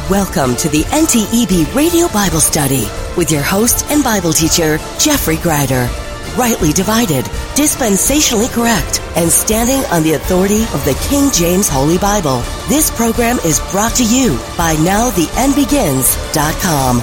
Welcome to the NTEB Radio Bible Study with your host and Bible teacher, Jeffrey Greider. Rightly divided, dispensationally correct, and standing on the authority of the King James Holy Bible. This program is brought to you by NowTheEndBegins.com.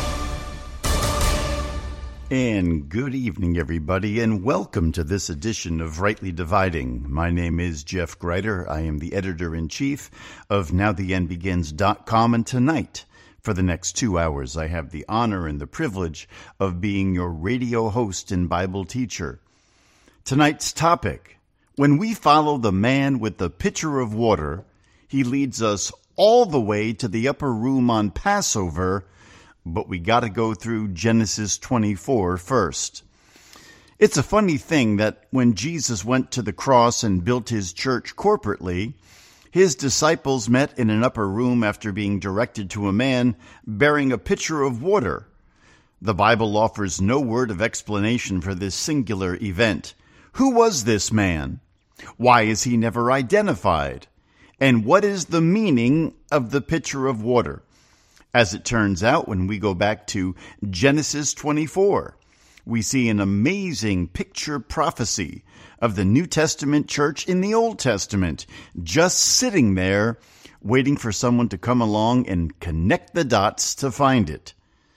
And good evening, everybody, and welcome to this edition of Rightly Dividing. My name is Jeff Greider. I am the editor-in-chief of NowTheEndBegins.com, and tonight, for the next 2 hours, I have the honor and the privilege of being your radio host and Bible teacher. Tonight's topic: when we follow the man with the pitcher of water, he leads us all the way to the upper room on Passover, but we got to go through Genesis 24 first. It's a funny thing that when Jesus went to the cross and built his church corporately, his disciples met in an upper room after being directed to a man bearing a pitcher of water. The Bible offers no word of explanation for this singular event. Who was this man? Why is he never identified? And what is the meaning of the pitcher of water? As it turns out, when we go back to Genesis 24, we see an amazing picture prophecy of the New Testament church in the Old Testament, just sitting there waiting for someone to come along and connect the dots to find it.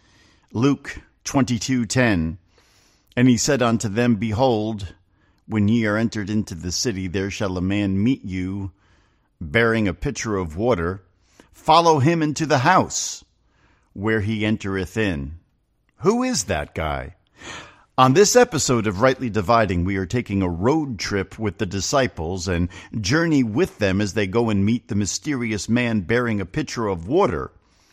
Luke 22:10, and he said unto them, Behold, when ye are entered into the city, there shall a man meet you, bearing a pitcher of water. Follow him into the house where he entereth in. Who is that guy? On this episode of Rightly Dividing, we are taking a road trip with the disciples and journey with them as they go and meet the mysterious man bearing a pitcher of water.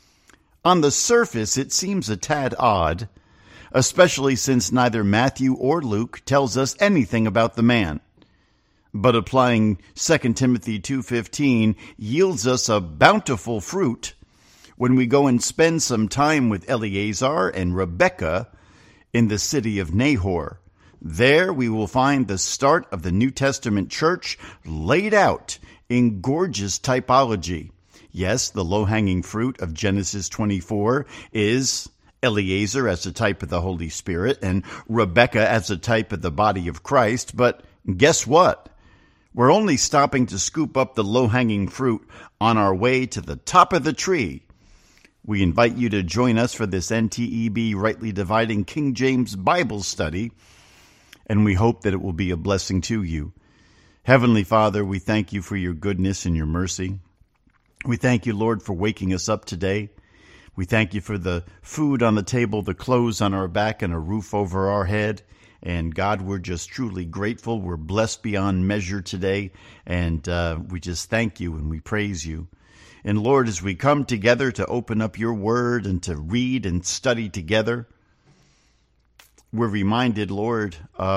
On the surface, it seems a tad odd, especially since neither Matthew or Luke tells us anything about the man. But applying 2 Timothy 2:15 yields us a bountiful fruit when we go and spend some time with Eleazar and Rebekah in the city of Nahor. There we will find the start of the New Testament church laid out in gorgeous typology. Yes, the low-hanging fruit of Genesis 24 is Eleazar as a type of the Holy Spirit and Rebekah as a type of the body of Christ. But guess what? We're only stopping to scoop up the low-hanging fruit on our way to the top of the tree. We invite you to join us for this NTEB Rightly Dividing King James Bible study, and we hope that it will be a blessing to you. Heavenly Father, we thank you for your goodness and your mercy. We thank you, Lord, for waking us up today. We thank you for the food on the table, the clothes on our back, and a roof over our head. And God, we're just truly grateful. We're blessed beyond measure today, and we just thank you and we praise you. And Lord, as we come together to open up your word and to read and study together, we're reminded, Lord,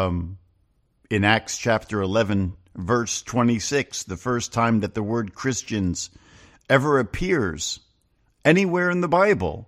in Acts chapter 11, verse 26, the first time that the word Christians ever appears anywhere in the Bible.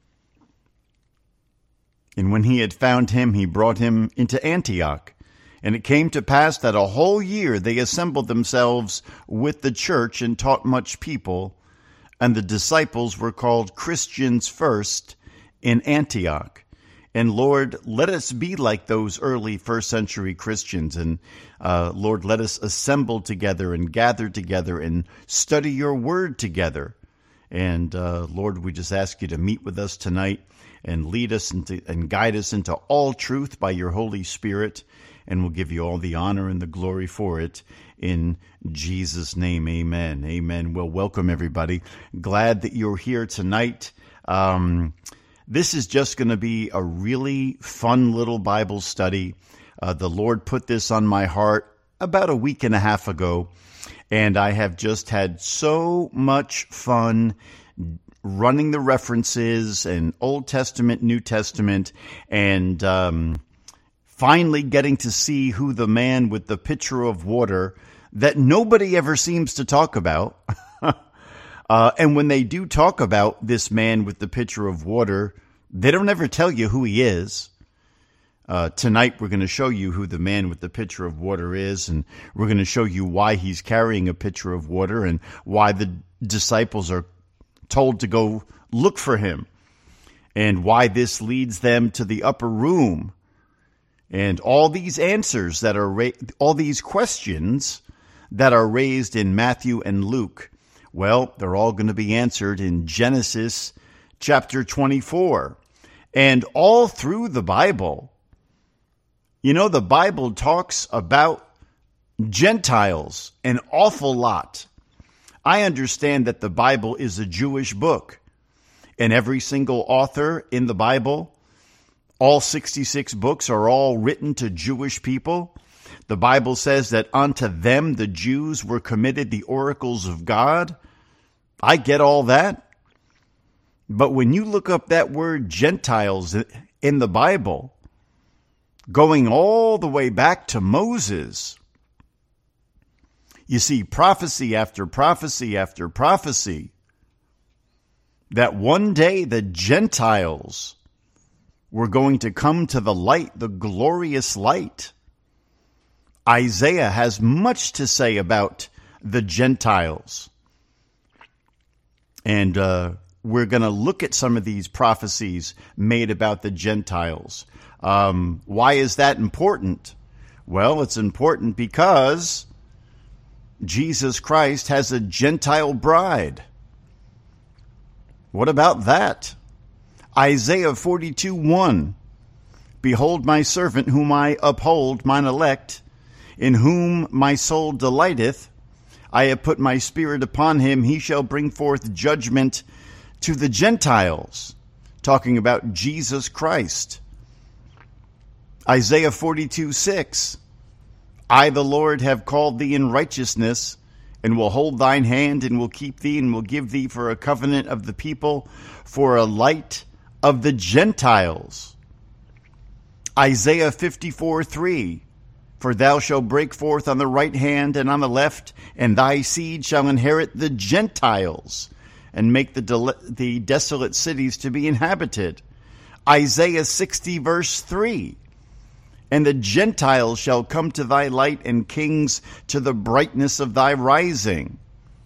And when he had found him, he brought him into Antioch. And it came to pass that a whole year they assembled themselves with the church and taught much people. And the disciples were called Christians first in Antioch. And Lord, let us be like those early first century Christians. And Lord, let us assemble together and gather together and study your word together. And Lord, we just ask you to meet with us tonight and lead us and guide us into all truth by your Holy Spirit. And we'll give you all the honor and the glory for it. In Jesus' name, amen. Amen. Well, welcome, everybody. Glad that you're here tonight. This is just going to be a really fun little Bible study. The Lord put this on my heart about a week and a half ago, and I have just had so much fun running the references and Old Testament, New Testament, and finally getting to see who the man with the pitcher of water that nobody ever seems to talk about. And when they do talk about this man with the pitcher of water, they don't ever tell you who he is. Tonight, we're going to show you who the man with the pitcher of water is, and we're going to show you why he's carrying a pitcher of water and why the disciples are told to go look for him, and why this leads them to the upper room. And all these answers that are all these questions that are raised in Matthew and Luke, well, they're all going to be answered in Genesis chapter 24. And all through the Bible, you know, the Bible talks about Gentiles an awful lot. I understand that the Bible is a Jewish book, and every single author in the Bible, all 66 books, are all written to Jewish people. The Bible says that unto them, the Jews, were committed the oracles of God. I get all that. But when you look up that word Gentiles in the Bible, going all the way back to Moses, you see prophecy after prophecy after prophecy that one day the Gentiles were going to come to the light, the glorious light. Isaiah has much to say about the Gentiles. And we're going to look at some of these prophecies made about the Gentiles. Why is that important? Well, it's important because Jesus Christ has a Gentile bride. What about that? Isaiah 42:1. Behold my servant whom I uphold, mine elect, in whom my soul delighteth. I have put my spirit upon him. He shall bring forth judgment to the Gentiles. Talking about Jesus Christ. Isaiah 42:6. I, the Lord, have called thee in righteousness, and will hold thine hand, and will keep thee, and will give thee for a covenant of the people, for a light of the Gentiles. Isaiah 54:3. For thou shalt break forth on the right hand and on the left, and thy seed shall inherit the Gentiles, and make the desolate cities to be inhabited. Isaiah 60:3. And the Gentiles shall come to thy light, and kings to the brightness of thy rising.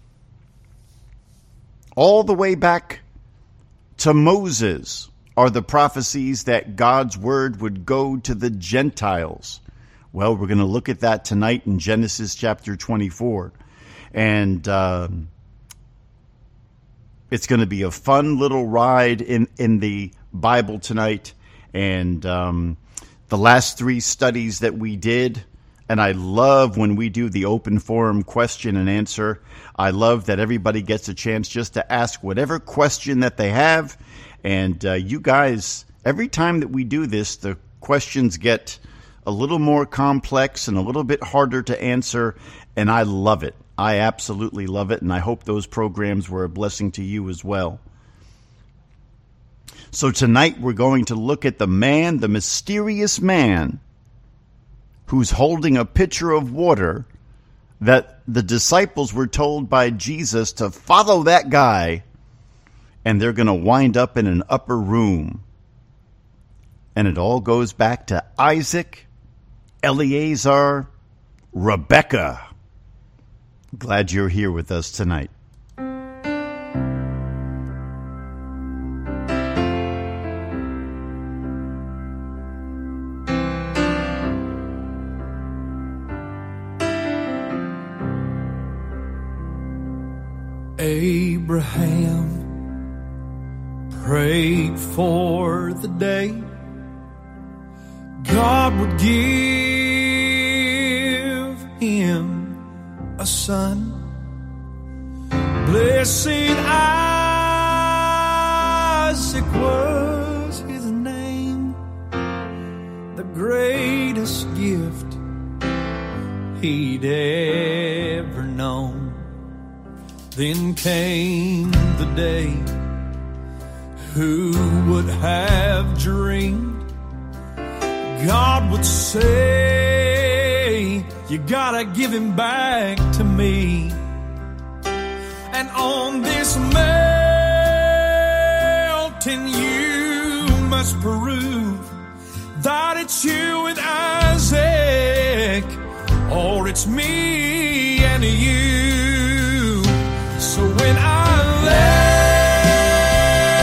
All the way back to Moses are the prophecies that God's word would go to the Gentiles. Well, we're going to look at that tonight in Genesis chapter 24. And it's going to be a fun little ride in the Bible tonight. And the last 3 studies that we did, and I love when we do the open forum question and answer. I love that everybody gets a chance just to ask whatever question that they have. And you guys, every time that we do this, the questions get a little more complex and a little bit harder to answer, and I love it. I absolutely love it, and I hope those programs were a blessing to you as well. So tonight we're going to look at the man, the mysterious man, who's holding a pitcher of water that the disciples were told by Jesus to follow that guy, and they're going to wind up in an upper room. And it all goes back to Isaac, Eleazar, Rebecca. Glad you're here with us tonight. Abraham prayed for the day God would give him a son. Blessed Isaac was his name, the greatest gift he'd ever known. Then came the day, who would have dreamed God would say, you gotta give him back to me. And on this mountain you must prove that it's you and Isaac, or it's me and you. So when I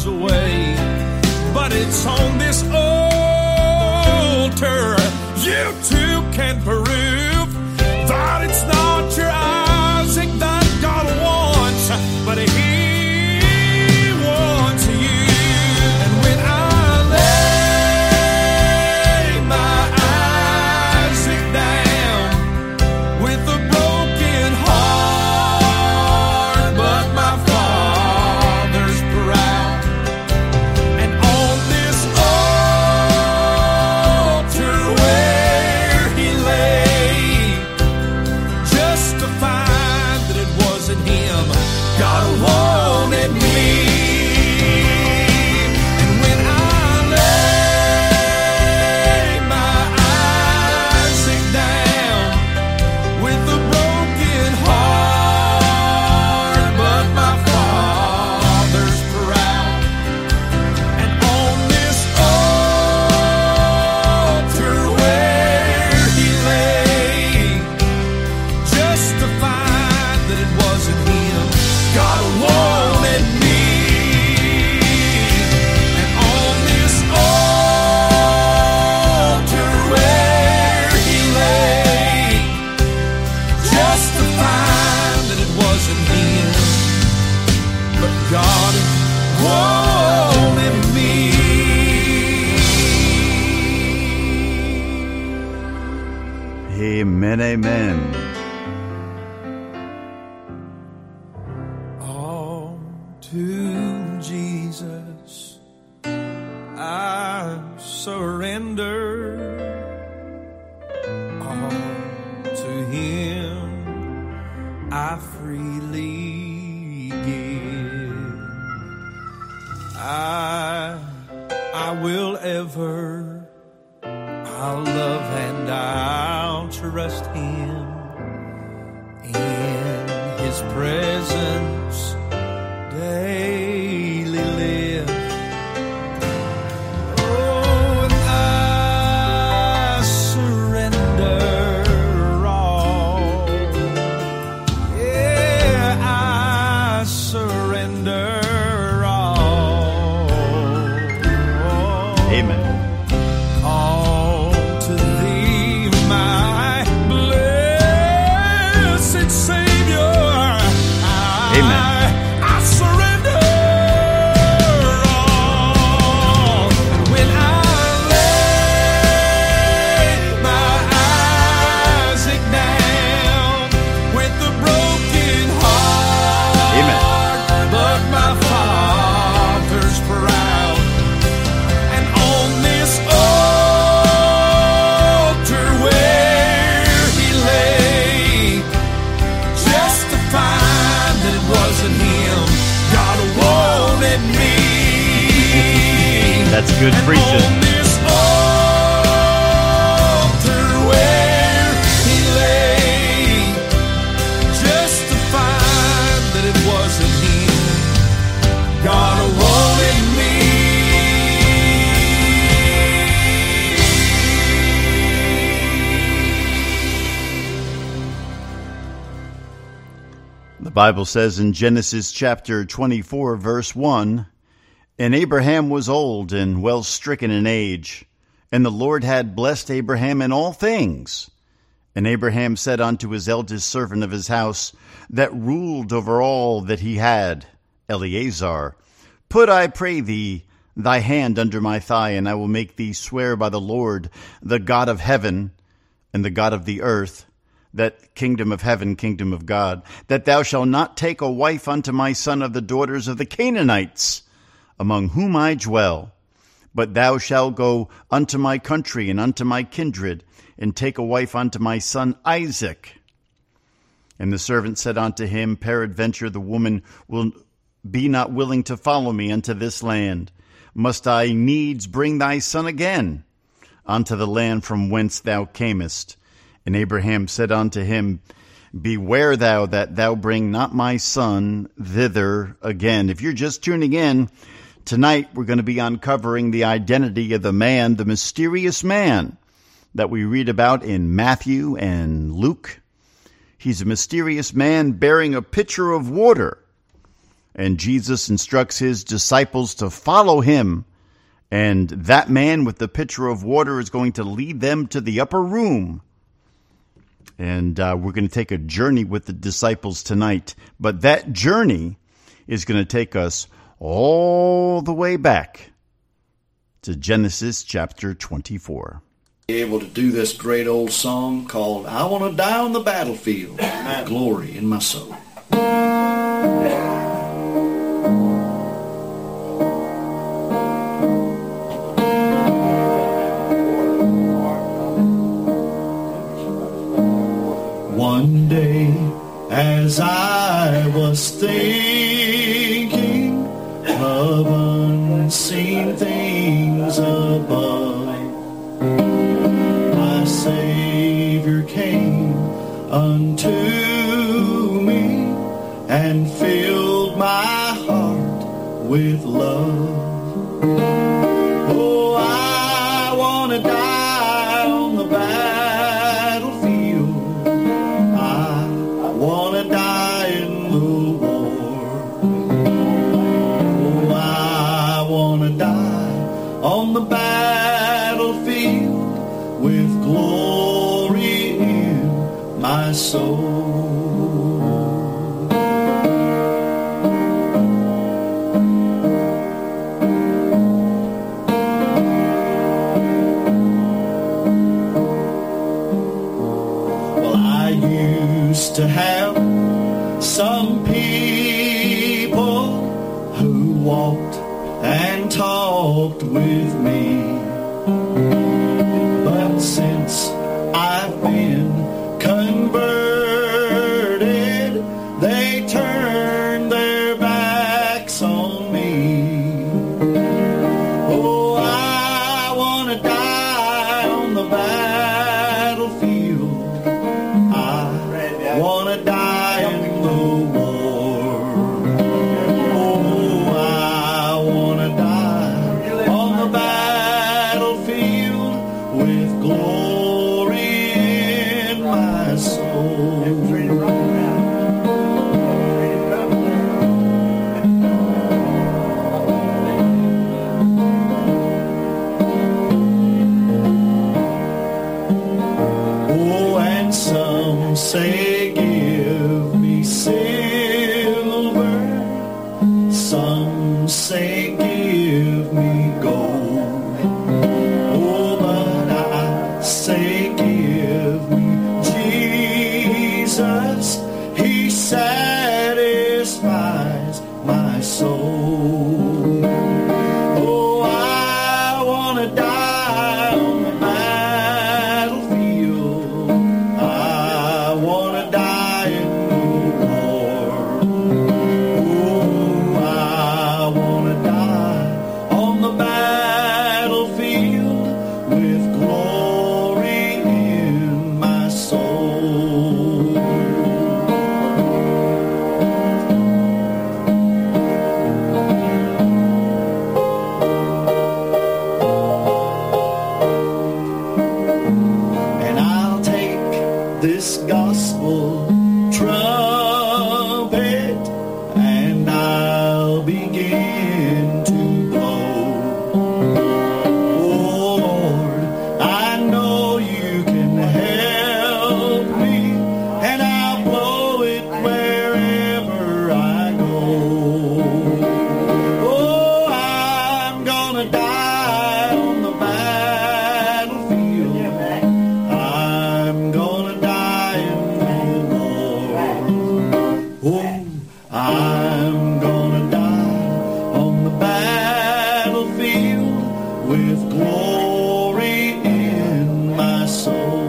away. But it's on this altar you too can prove that it's not your Isaac that God wants, but He wants you. And when I lay my Isaac down with a broken heart, but my Father's proud, and on this altar where He lay, just to find that it wasn't Him God wanted me. And when I lay my Isaac down with a broken heart, but my Father's proud, and on this altar where He lay, just to find that it wasn't Him God wanted me. And on this altar where He lay, just to find that it wasn't Him, but God wanted me. Amen, amen. All to Jesus I surrender. All to Him I freely give. I will ever, I'll love and I'll trust Him. In His presence daily live. Oh, and I surrender all. Yeah, I surrender all. Amen. All to Thee, my blessed Savior. Amen. I surrender all. When I lay my Isaac down with the broken heart, Amen. but my Father's proud, and on this altar where He lay, just to find that it wasn't Him God wanted me. That's good And preaching. on this altar where He lay, just to find that it wasn't Him God wanted me. The Bible says in Genesis chapter 24, verse 1, "And Abraham was old and well stricken in age, and the Lord had blessed Abraham in all things. And Abraham said unto his eldest servant of his house, that ruled over all that he had, Eleazar, Put, I pray thee, thy hand under my thigh, and I will make thee swear by the Lord, the God of heaven and the God of the earth, that kingdom of heaven, kingdom of God, that thou shalt not take a wife unto my son of the daughters of the Canaanites, among whom I dwell, but thou shalt go unto my country and unto my kindred, and take a wife unto my son Isaac. And the servant said unto him, Peradventure the woman will be not willing to follow me unto this land. Must I needs bring thy son again unto the land from whence thou camest? And Abraham said unto him, Beware thou that thou bring not my son thither again." If you're just tuning in, tonight we're going to be uncovering the identity of the man, the mysterious man that we read about in Matthew and Luke. He's a mysterious man bearing a pitcher of water. and Jesus instructs his disciples to follow him. And that man with the pitcher of water is going to lead them to the upper room. And we're going to take a journey with the disciples tonight. But that journey is going to take us all the way back to Genesis chapter 24. Be able to do this great old song called I Want to Die on the Battlefield. Glory in my soul. One day, as I was thinking of unseen things above, my Savior came unto me and filled my heart with love. Oh, I want to die on the battlefield. I want to die in the war. Oh, I want to die on the battlefield with glory in my soul. To have some people who walked and talked with me, but since I've been converted, they turned their backs on me. Oh, I want to die on the battlefield. I want to die in the war. Oh, I want to die on the battlefield with glory in my soul. Oh, and some say give me silver, some say give me gold. Oh, but I say give me Jesus, he satisfies my soul. Oh, I want to die on the battlefield. I want to die in the war. Oh, I want to die on the battlefield with glory in my soul. And I'll take this gospel trumpet and I'll begin to blow. Oh Lord, I know you can help me, and I'll blow it wherever I go. Oh, I'm gonna die on the battlefield. I'm gonna die in the war. Oh, I'm gonna die on the battlefield with glory in my soul.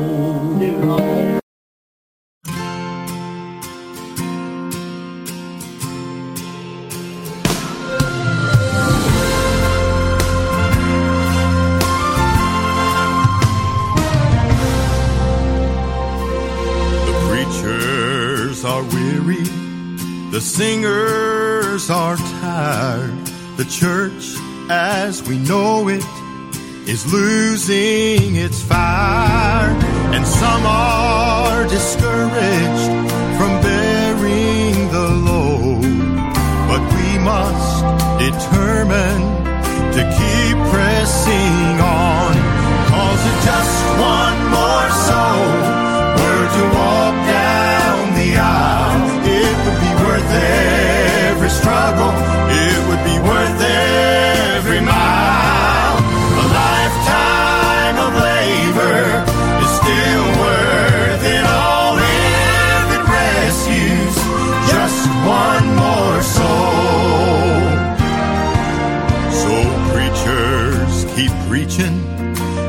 The preachers are weary, the singers are tired. The church as we know it is losing its fire, and some are discouraged from bearing the load. But we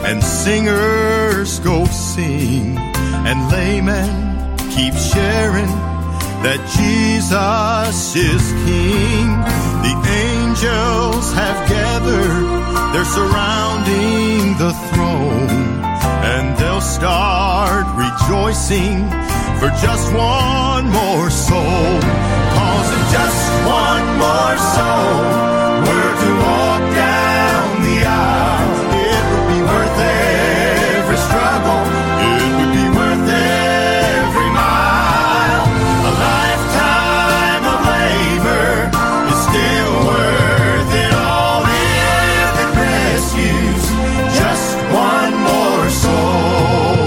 and singers go sing, and laymen keep sharing that Jesus is King. The angels have gathered, they're surrounding the throne, and they'll start rejoicing for just one more soul. 'Cause if just one more soul were to walk down the aisle, it would be worth every struggle, it would be worth every mile. A lifetime of labor is still worth it all if it rescues just one more soul.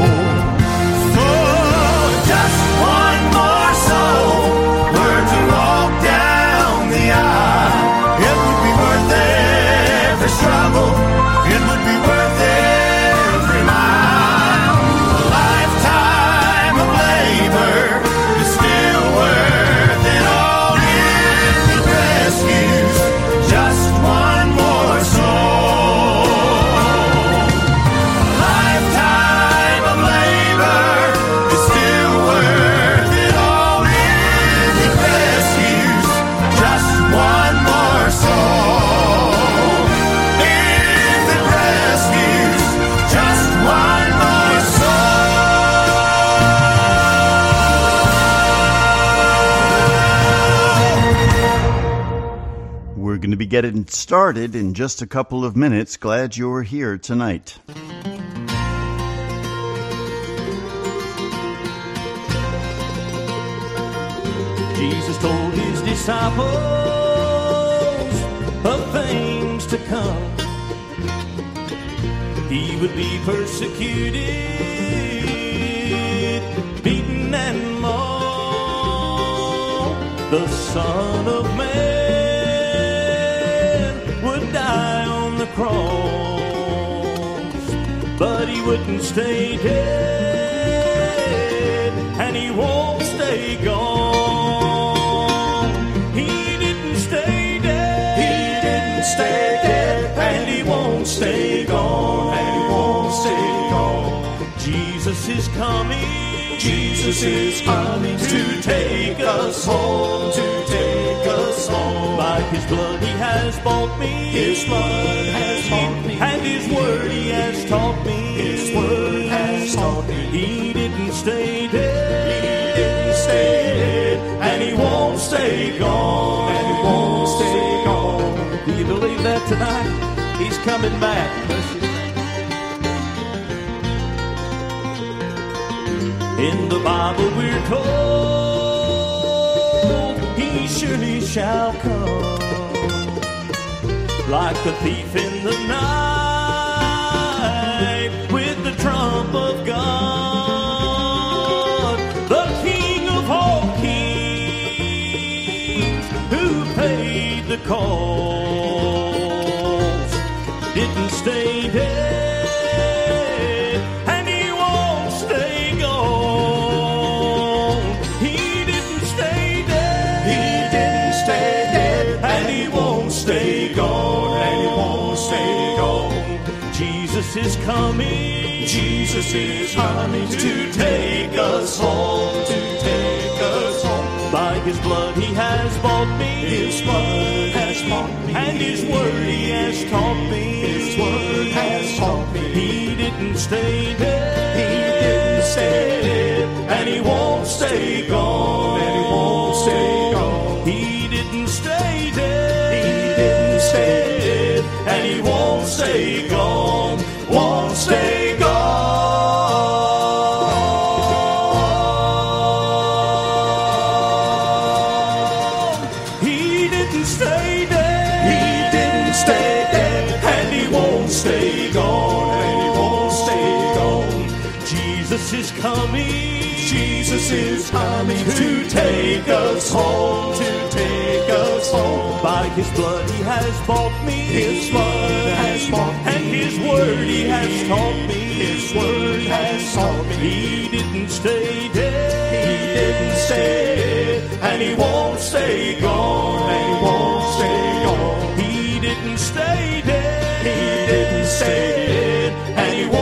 Oh, just one more soul were to walk down the aisle, it would be worth every struggle, it would be worth every mile. A lifetime of labor is still worth it all if it rescues just one more soul. A lifetime of labor is still worth it all if it rescues just one more soul. If it rescues just one more soul. We're going to be getting started in just a couple of minutes. Glad you're here tonight. Jesus told his disciples of things to come. He would be persecuted, beaten and mauled. The Son of Man would die on the cross, but he wouldn't stay dead, and he won't stay gone. Stay gone, and he won't stay gone. Jesus is coming, Jesus is coming to take us home, to take us home. By his blood he has bought me, his blood has bought me, and his word he has taught me, his word has taught me. He didn't stay dead, he didn't stay dead, and he won't stay gone, and he won't stay gone. Do you believe that tonight? He's coming back. In the Bible we're told he surely shall come, like a thief in the night, with the trump of God, the King of all kings, who paid the cost. Didn't stay dead, and he won't stay gone. He didn't stay dead, he didn't stay dead, and he won't stay gone, and he won't stay gone. Jesus is coming, Jesus is coming to take us home, to take us home. By his blood he has bought me, his blood has bought me, and his word he has taught me, his word has taught me. He didn't stay dead, he didn't stay dead, and he won't stay gone, and he won't stay gone. He didn't stay dead, he didn't stay dead, and he won't stay gone, won't stay gone. Jesus is coming, Jesus is coming to take us home, to take us home. By his blood he has bought me, his blood has bought me, and his word he has taught me, his word has taught me. He didn't stay dead, he didn't stay dead, and he won't stay gone, and he won't stay gone. He didn't stay dead, he didn't stay dead, and he won't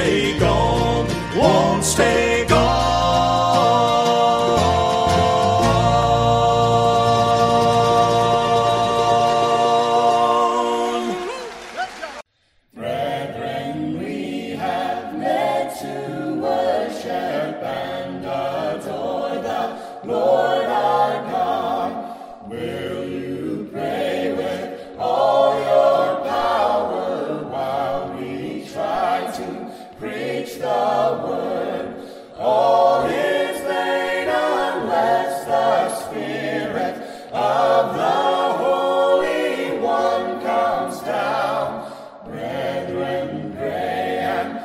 stay gone, won't stay gone. Brethren, we have met to worship and adore the Lord our God. Will you pray with all your power while we try to preach the word? All is vain unless the Spirit of the Holy One comes down. Brethren, pray and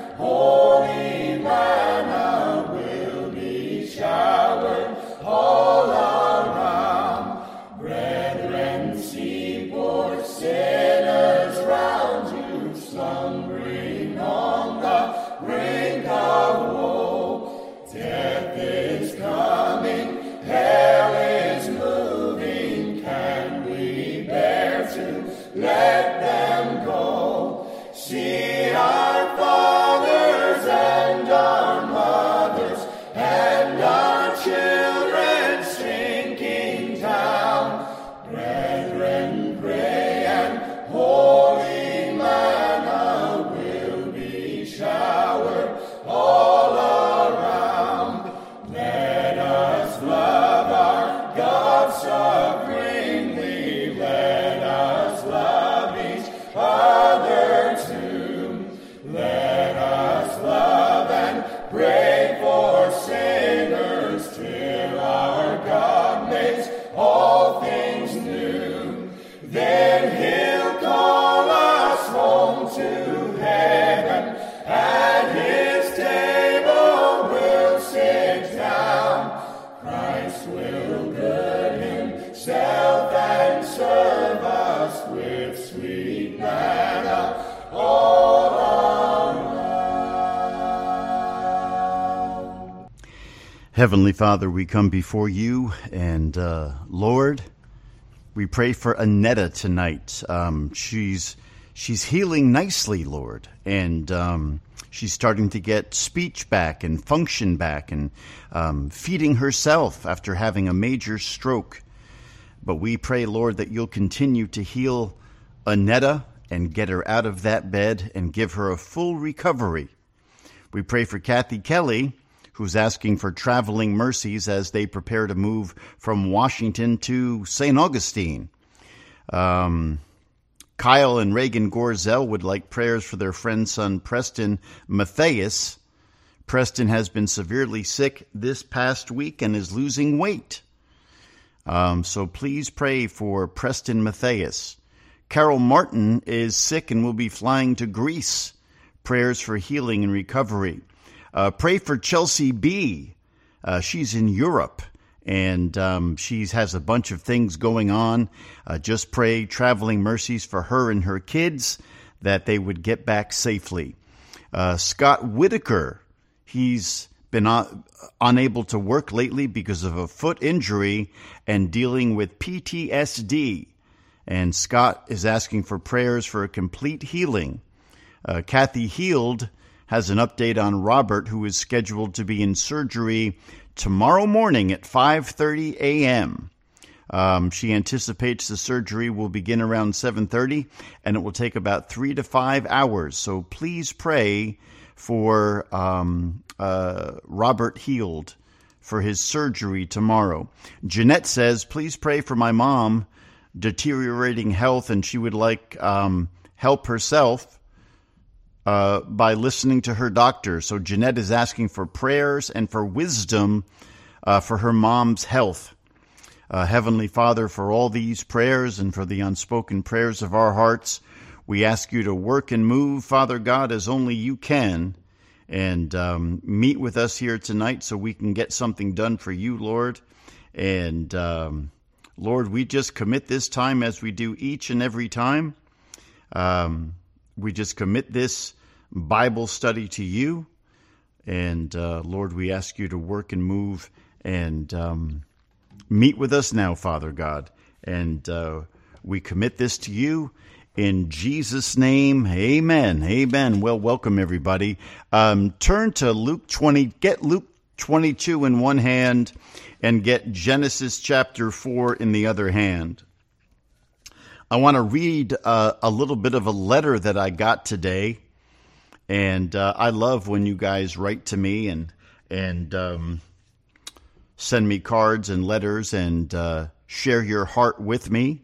holy manna will be showered all around. Brethren, see poor sinners round you slumbering on the brink of woe. Death is coming, hell is moving. Can we bear to let them go? See our fathers and our mothers and our children sinking down. Brethren, pray and holy manna will be showered all around. Let us love our God supremely. Let us love each other too. Let us love and pray for sinners till our God makes all things new. Then he'll call us home to heaven. At his table we'll sit down. Christ will gird himself and serve us with sweet manna all around. Heavenly Father, we come before you, and Lord, we pray for Annetta tonight. She's healing nicely, Lord, and she's starting to get speech back and function back and feeding herself after having a major stroke. But we pray, Lord, that you'll continue to heal Annetta and get her out of that bed and give her a full recovery. We pray for Kathy Kelly, who's asking for traveling mercies as they prepare to move from Washington to St. Augustine. Kyle and Reagan Gorzel would like prayers for their friend's son, Preston Matthias. Preston has been severely sick this past week and is losing weight. So please pray for Preston Matthias. Carol Martin is sick and will be flying to Greece. Prayers for healing and recovery. Pray for Chelsea B. She's in Europe, and she has a bunch of things going on. Just pray traveling mercies for her and her kids, that they would get back safely. Scott Whitaker, he's been unable to work lately because of a foot injury and dealing with PTSD. And Scott is asking for prayers for a complete healing. Kathy Heald has an update on Robert, who is scheduled to be in surgery tomorrow morning at 5:30 a.m. She anticipates the surgery will begin around 7:30, and it will take about 3 to 5 hours. So please pray for Robert Heald for his surgery tomorrow. Jeanette says, please pray for my mom, deteriorating health, and she would like help herself by listening to her doctor. So Jeanette is asking for prayers and for wisdom for her mom's health. Heavenly Father, for all these prayers and for the unspoken prayers of our hearts, we ask you to work and move, Father God, as only you can, and meet with us here tonight so we can get something done for you, Lord. And Lord, we just commit this time as we do each and every time. We just commit this Bible study to you. And Lord, we ask you to work and move and meet with us now, Father God. And we commit this to you In Jesus' name, amen. Amen. Well, welcome everybody. Turn to Luke 20, get Luke 22 in one hand and get Genesis chapter 4 in the other hand. I want to read a little bit of a letter that I got today. And I love when you guys write to me and send me cards and letters and share your heart with me.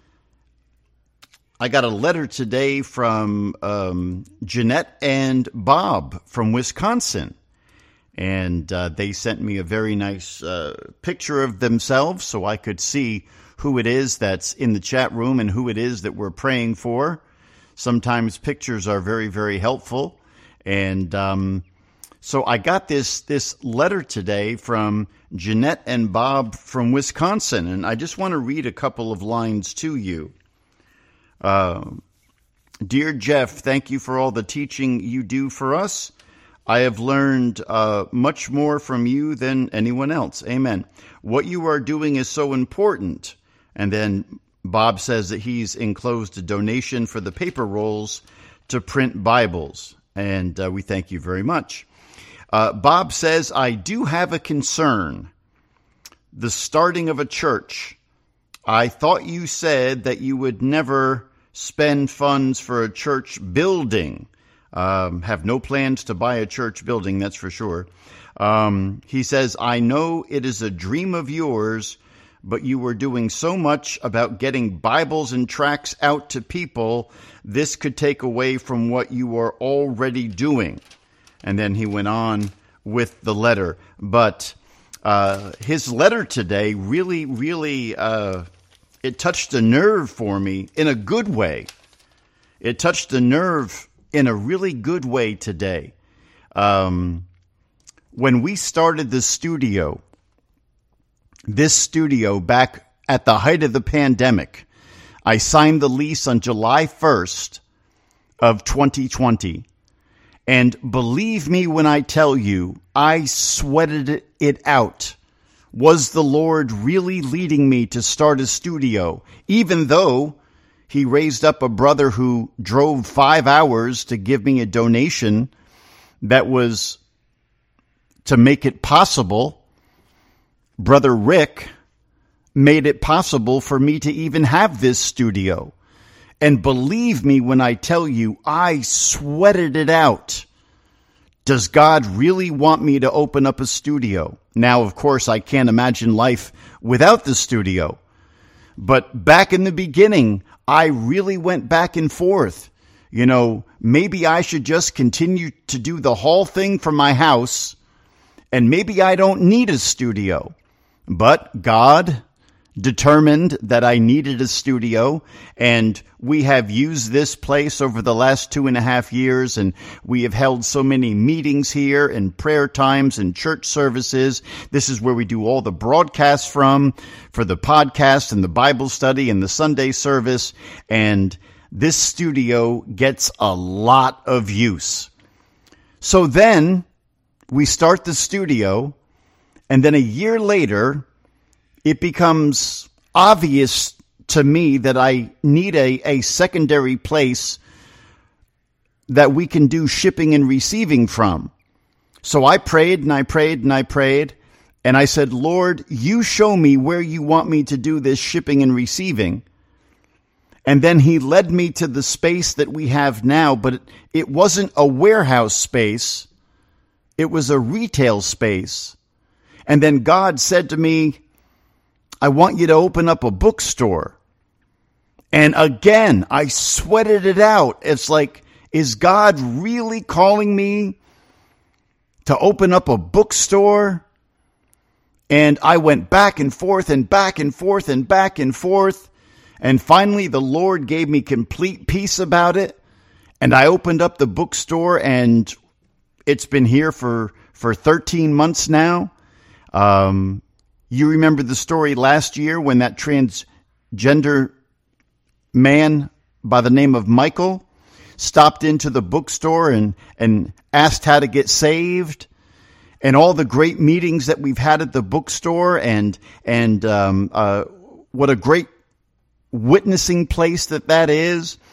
I got a letter today from Jeanette and Bob from Wisconsin. And they sent me a very nice picture of themselves so I could see who it is that's in the chat room and who it is that we're praying for. Sometimes pictures are very, very helpful. And so I got this letter today from Jeanette and Bob from Wisconsin. And I just want to read a couple of lines to you. Dear Jeff, thank you for all the teaching you do for us. I have learned much more from you than anyone else. Amen. What you are doing is so important. And then Bob says that he's enclosed a donation for the paper rolls to print Bibles. And we thank you very much. Bob says, I do have a concern. The starting of a church. I thought you said that you would never spend funds for a church building. Have no plans to buy a church building, that's for sure. He says, I know it is a dream of yours, but you were doing so much about getting Bibles and tracts out to people, this could take away from what you are already doing. And then he went on with the letter. But his letter today really, it touched a nerve for me in a good way. It touched a nerve in a really good way today. When we started this studio back at the height of the pandemic, I signed the lease on July 1st of 2020. And believe me when I tell you, I sweated it out. Was the Lord really leading me to start a studio, even though he raised up a brother who drove 5 hours to give me a donation that was to make it possible? Brother Rick made it possible for me to even have this studio. And believe me when I tell you, I sweated it out. Does God really want me to open up a studio? Now, of course, I can't imagine life without the studio. But back in the beginning, I really went back and forth. You know, maybe I should just continue to do the whole thing from my house, and maybe I don't need a studio. But God determined that I needed a studio, and we have used this place over the last 2.5 years, and we have held so many meetings here and prayer times and church services. This is where we do all the broadcasts from, for the podcast and the Bible study and the Sunday service, and this studio gets a lot of use. So then we start the studio, and then a year later, it becomes obvious to me that I need a secondary place that we can do shipping and receiving from. So I prayed and I prayed and I prayed, and I said, Lord, you show me where you want me to do this shipping and receiving. And then he led me to the space that we have now, but it wasn't a warehouse space. It was a retail space. And then God said to me, I want you to open up a bookstore. And again, I sweated it out. It's like, is God really calling me to open up a bookstore? And I went back and forth and back and forth and back and forth. And finally, the Lord gave me complete peace about it. And I opened up the bookstore, and it's been here for 13 months now. You remember the story last year when that transgender man by the name of Michael stopped into the bookstore and asked how to get saved, and all the great meetings that we've had at the bookstore, and what a great witnessing place that is.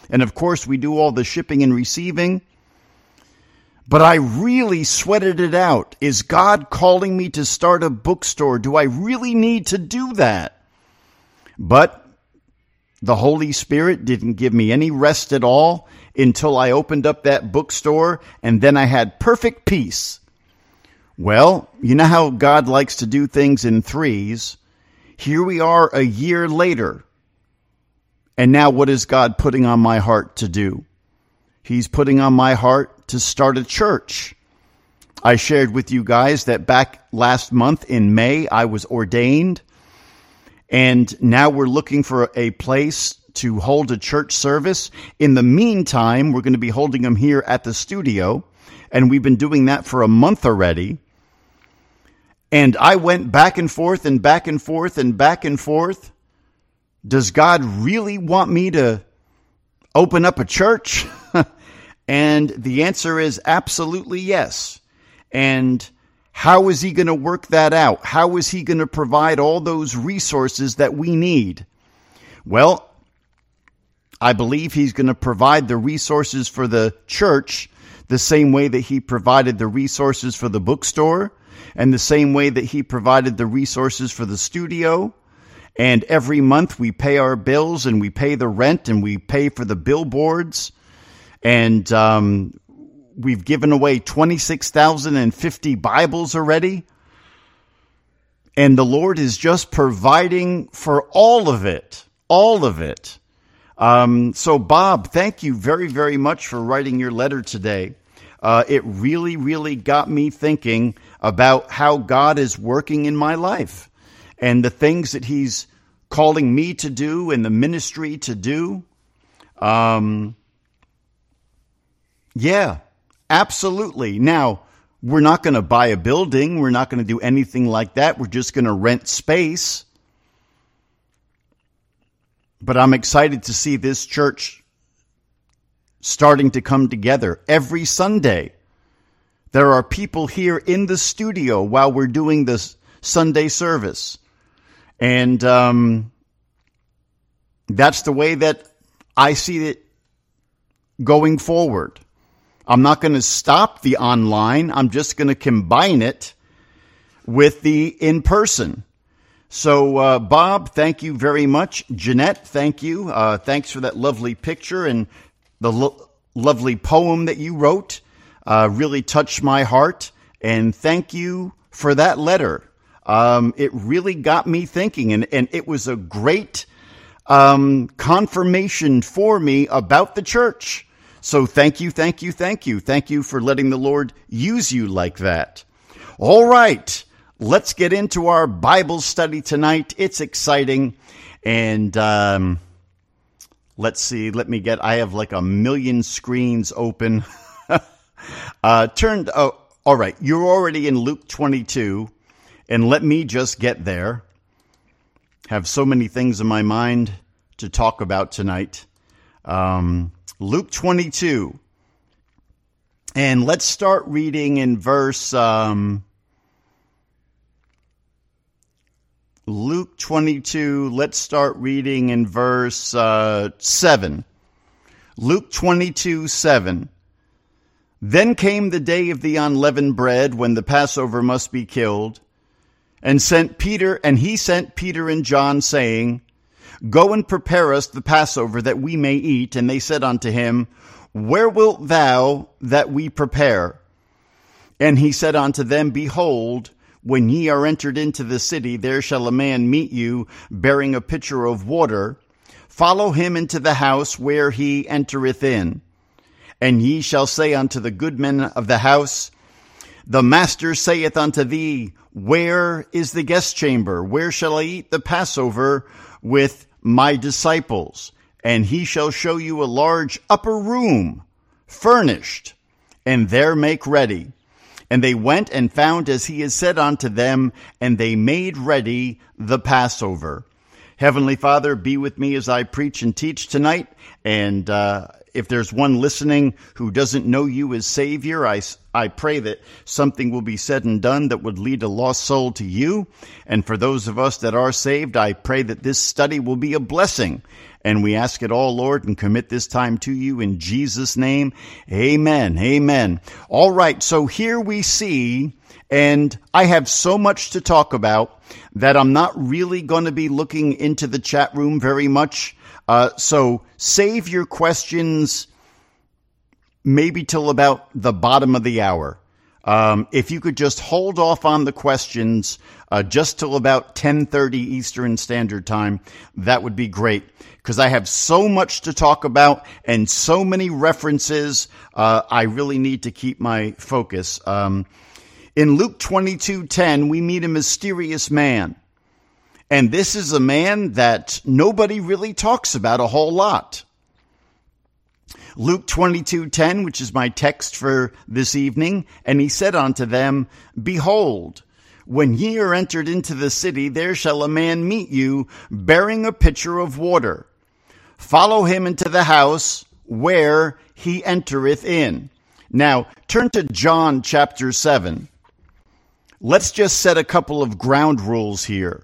And of course, we do all the shipping and receiving. But I really sweated it out. Is God calling me to start a bookstore? Do I really need to do that? But the Holy Spirit didn't give me any rest at all until I opened up that bookstore, and then I had perfect peace. Well, you know how God likes to do things in threes. Here we are a year later. And now what is God putting on my heart to do? He's putting on my heart to start a church. I shared with you guys that back last month in May, I was ordained. And now we're looking for a place to hold a church service. In the meantime, we're going to be holding them here at the studio. And we've been doing that for a month already. And I went back and forth and back and forth and back and forth. Does God really want me to open up a church? And the answer is absolutely yes. And how is he going to work that out? How is he going to provide all those resources that we need? Well, I believe he's going to provide the resources for the church the same way that he provided the resources for the bookstore, and the same way that he provided the resources for the studio. And every month we pay our bills, and we pay the rent, and we pay for the billboards. And we've given away 26,050 Bibles already. And the Lord is just providing for all of it. All of it. So Bob, thank you very, very much for writing your letter today. It really, really got me thinking about how God is working in my life and the things that he's calling me to do and the ministry to do. Yeah, absolutely. Now, we're not going to buy a building. We're not going to do anything like that. We're just going to rent space. But I'm excited to see this church starting to come together every Sunday. There are people here in the studio while we're doing this Sunday service. And that's the way that I see it going forward. I'm not going to stop the online. I'm just going to combine it with the in-person. So, Bob, thank you very much. Jeanette, thank you. Thanks for that lovely picture and the lovely poem that you wrote. Really touched my heart. And thank you for that letter. It really got me thinking, and it was a great confirmation for me about the church. So thank you, thank you, thank you. Thank you for letting the Lord use you like that. All right, let's get into our Bible study tonight. It's exciting. And let's see, I have like a million screens open. All right, you're already in Luke 22. And let me just get there. Have so many things in my mind to talk about tonight. Luke 22. And let's start reading in verse... Luke 22, let's start reading in verse 7. Luke 22, 7. Then came the day of the unleavened bread, when the Passover must be killed. And he sent Peter and John, saying, Go and prepare us the Passover, that we may eat. And they said unto him, Where wilt thou that we prepare? And he said unto them, Behold, when ye are entered into the city, there shall a man meet you, bearing a pitcher of water. Follow him into the house where he entereth in. And ye shall say unto the goodman of the house, The master saith unto thee, Where is the guest chamber? Where shall I eat the Passover with my disciples? And he shall show you a large upper room, furnished, and there make ready. And they went and found as he had said unto them, and they made ready the Passover. Heavenly Father, be with me as I preach and teach tonight. And if there's one listening who doesn't know you as Savior, I pray that something will be said and done that would lead a lost soul to you. And for those of us that are saved, I pray that this study will be a blessing And we ask it all, Lord, and commit this time to you in Jesus' name. Amen. Amen. All right. So here we see, and I have so much to talk about that I'm not really going to be looking into the chat room very much. So save your questions maybe till about the bottom of the hour. If you could just hold off on the questions just till about 10:30 Eastern Standard Time, that would be great, because I have so much to talk about and so many references. I really need to keep my focus. In Luke 22:10, we meet a mysterious man. And this is a man that nobody really talks about a whole lot. Luke 22:10, which is my text for this evening, and he said unto them, Behold, when ye are entered into the city, there shall a man meet you, bearing a pitcher of water. Follow him into the house where he entereth in. Now, turn to John chapter 7. Let's just set a couple of ground rules here,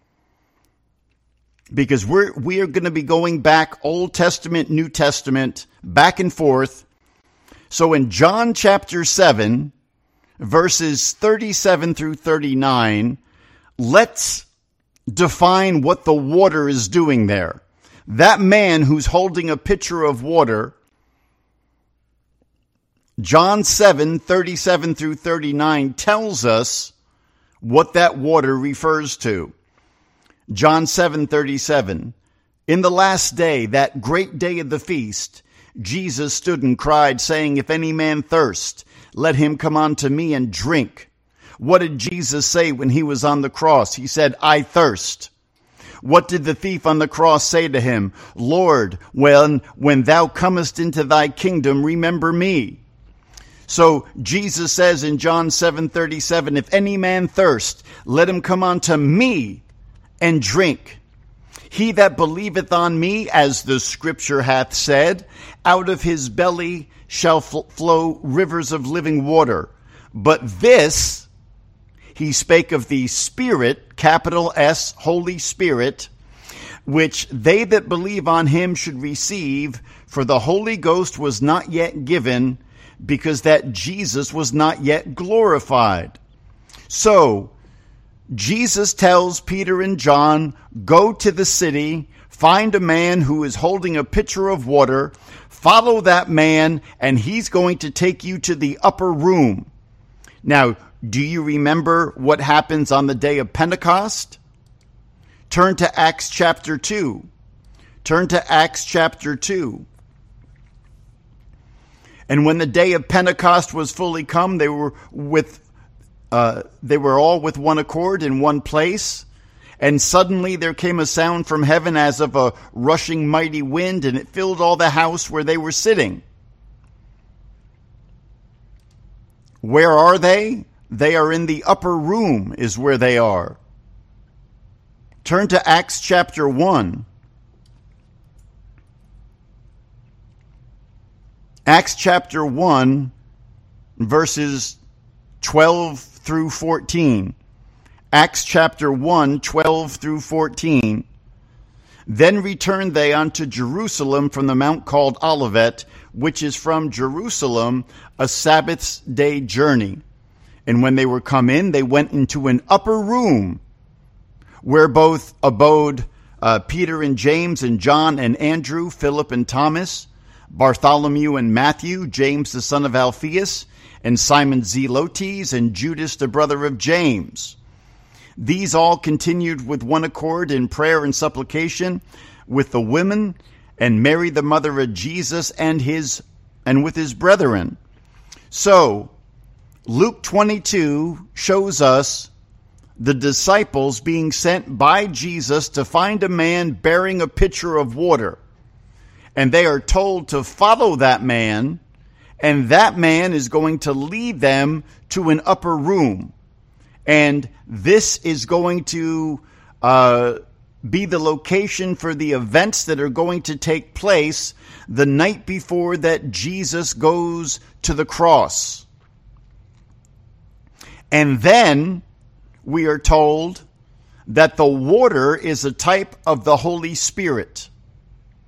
because we are going to be going back Old Testament, New Testament, back and forth. So in John chapter 7, verses 37 through 39, let's define what the water is doing there. That man who's holding a pitcher of water, John 7, 37 through 39, tells us what that water refers to. John 7:37, in the last day, that great day of the feast, Jesus stood and cried, saying, If any man thirst, let him come unto me and drink. What did Jesus say when he was on the cross? He said, I thirst. What did the thief on the cross say to him? Lord, when thou comest into thy kingdom, remember me. So Jesus says in John 7:37, If any man thirst, let him come unto me and drink. He that believeth on me, as the scripture hath said, out of his belly shall flow rivers of living water. But this, he spake of the Spirit, capital S, Holy Spirit, which they that believe on him should receive, for the Holy Ghost was not yet given, because that Jesus was not yet glorified. So, Jesus tells Peter and John, go to the city, find a man who is holding a pitcher of water, follow that man, and he's going to take you to the upper room. Now, do you remember what happens on the day of Pentecost? Turn to Acts chapter 2. Turn to Acts chapter 2. And when the day of Pentecost was fully come, they were all with one accord in one place. And suddenly there came a sound from heaven as of a rushing mighty wind, and it filled all the house where they were sitting. Where are they? They are in the upper room, is where they are. Turn to Acts chapter 1. Acts chapter 1, verses 12 through 14. Acts chapter 1, 12 through 14. Then returned they unto Jerusalem from the mount called Olivet, which is from Jerusalem a Sabbath's day journey. And when they were come in, they went into an upper room, where both abode Peter and James and John and Andrew, Philip and Thomas, Bartholomew and Matthew, James the son of Alphaeus, and Simon Zelotes, and Judas the brother of James. These all continued with one accord in prayer and supplication with the women, and Mary the mother of Jesus and with his brethren. So, Luke 22 shows us the disciples being sent by Jesus to find a man bearing a pitcher of water. And they are told to follow that man, and that man is going to lead them to an upper room. And this is going to be the location for the events that are going to take place the night before that Jesus goes to the cross. And then we are told that the water is a type of the Holy Spirit.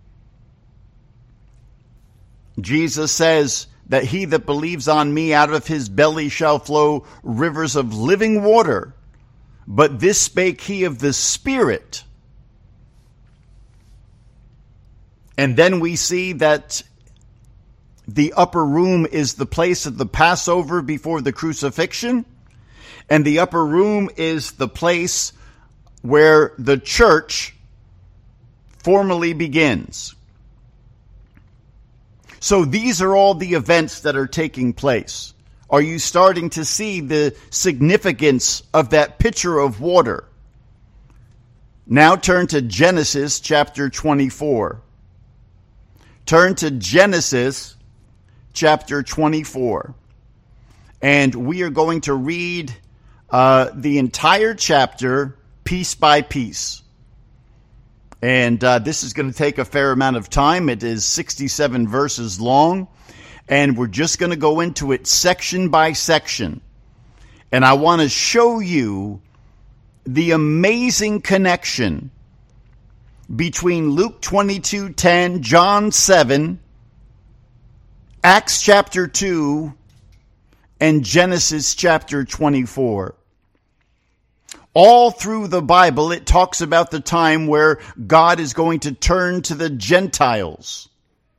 Jesus says that he that believes on me, out of his belly shall flow rivers of living water. But this spake he of the Spirit. And then we see that the upper room is the place of the Passover before the crucifixion. And the upper room is the place where the church formally begins. So these are all the events that are taking place. Are you starting to see the significance of that pitcher of water? Now turn to Genesis chapter 24. Turn to Genesis chapter 24. And we are going to read the entire chapter piece by piece. And this is going to take a fair amount of time. It is 67 verses long. And we're just going to go into it section by section. And I want to show you the amazing connection between Luke 22:10, John 7, Acts chapter 2, and Genesis chapter 24. All through the Bible, it talks about the time where God is going to turn to the Gentiles.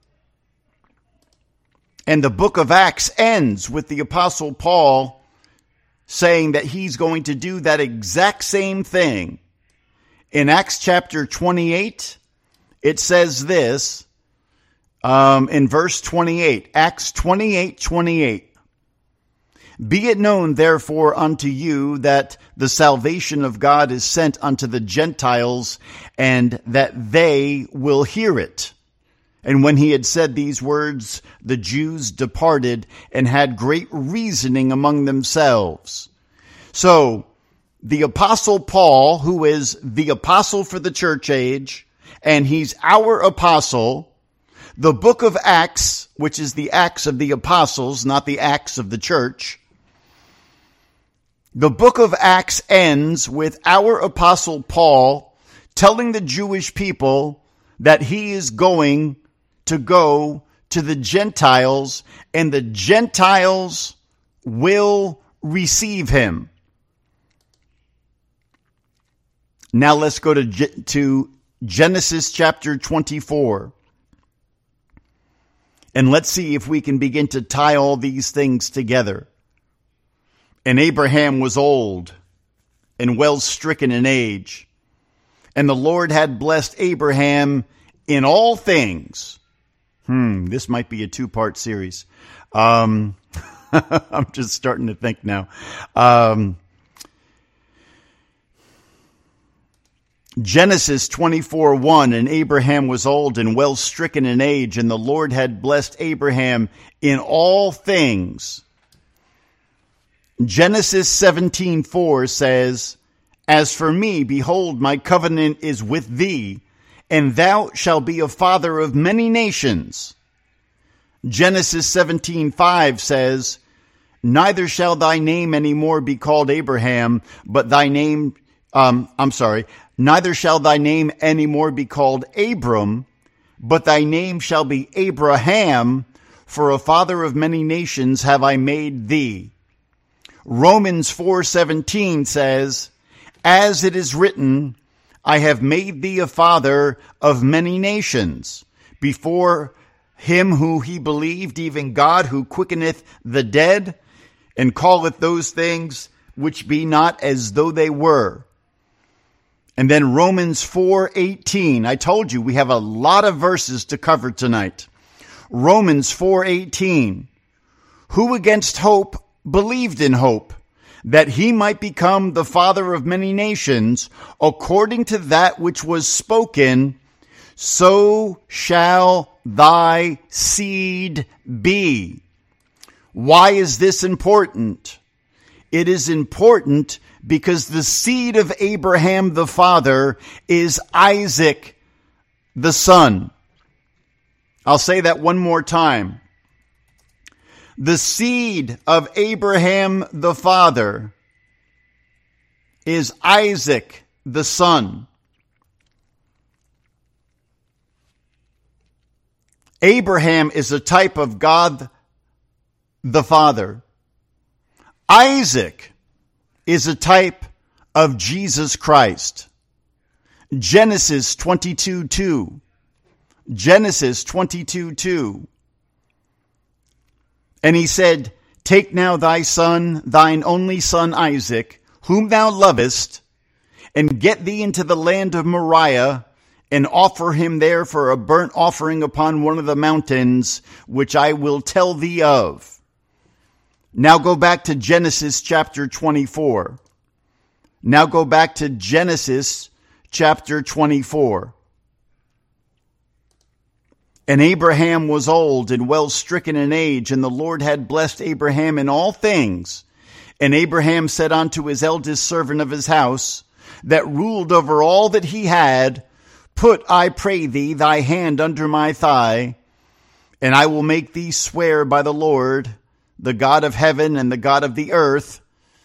And the book of Acts ends with the Apostle Paul saying that he's going to do that exact same thing. In Acts chapter 28, it says this, in verse 28, Acts 28:28. Be it known, therefore, unto you that the salvation of God is sent unto the Gentiles, and that they will hear it. And when he had said these words, the Jews departed and had great reasoning among themselves. So, the Apostle Paul, who is the apostle for the church age, and he's our apostle, the book of Acts, which is the Acts of the Apostles, not the Acts of the church, the book of Acts ends with our apostle Paul telling the Jewish people that he is going to go to the Gentiles, and the Gentiles will receive him. Now let's go to Genesis chapter 24. And let's see if we can begin to tie all these things together. And Abraham was old and well stricken in age. And the Lord had blessed Abraham in all things. This might be a two-part series. I'm just starting to think now. Genesis 24:1, and Abraham was old and well stricken in age, and the Lord had blessed Abraham in all things. Genesis 17:4 says, As for me, behold, my covenant is with thee, and thou shalt be a father of many nations. Genesis 17:5 says, Neither shall thy name any more be called Abraham, but thy name, neither shall thy name any more be called Abram, but thy name shall be Abraham, for a father of many nations have I made thee. Romans 4:17 says, As it is written, I have made thee a father of many nations, before him who he believed, even God, who quickeneth the dead, and calleth those things which be not as though they were. And then Romans 4:18. I told you we have a lot of verses to cover tonight. Romans 4:18. Who against hope believed in hope, that he might become the father of many nations, according to that which was spoken, so shall thy seed be. Why is this important? It is important because the seed of Abraham the father is Isaac the son. I'll say that one more time. The seed of Abraham the father is Isaac the son. Abraham is a type of God the Father. Isaac is a type of Jesus Christ. Genesis 22:2. Genesis 22:2. And he said, take now thy son, thine only son Isaac, whom thou lovest, and get thee into the land of Moriah, and offer him there for a burnt offering upon one of the mountains, which I will tell thee of. Now go back to Genesis chapter 24. Now go back to Genesis chapter 24. And Abraham was old and well stricken in age, and the Lord had blessed Abraham in all things. And Abraham said unto his eldest servant of his house, that ruled over all that he had, put, I pray thee, thy hand under my thigh, and I will make thee swear by the Lord, the God of heaven and the God of the earth,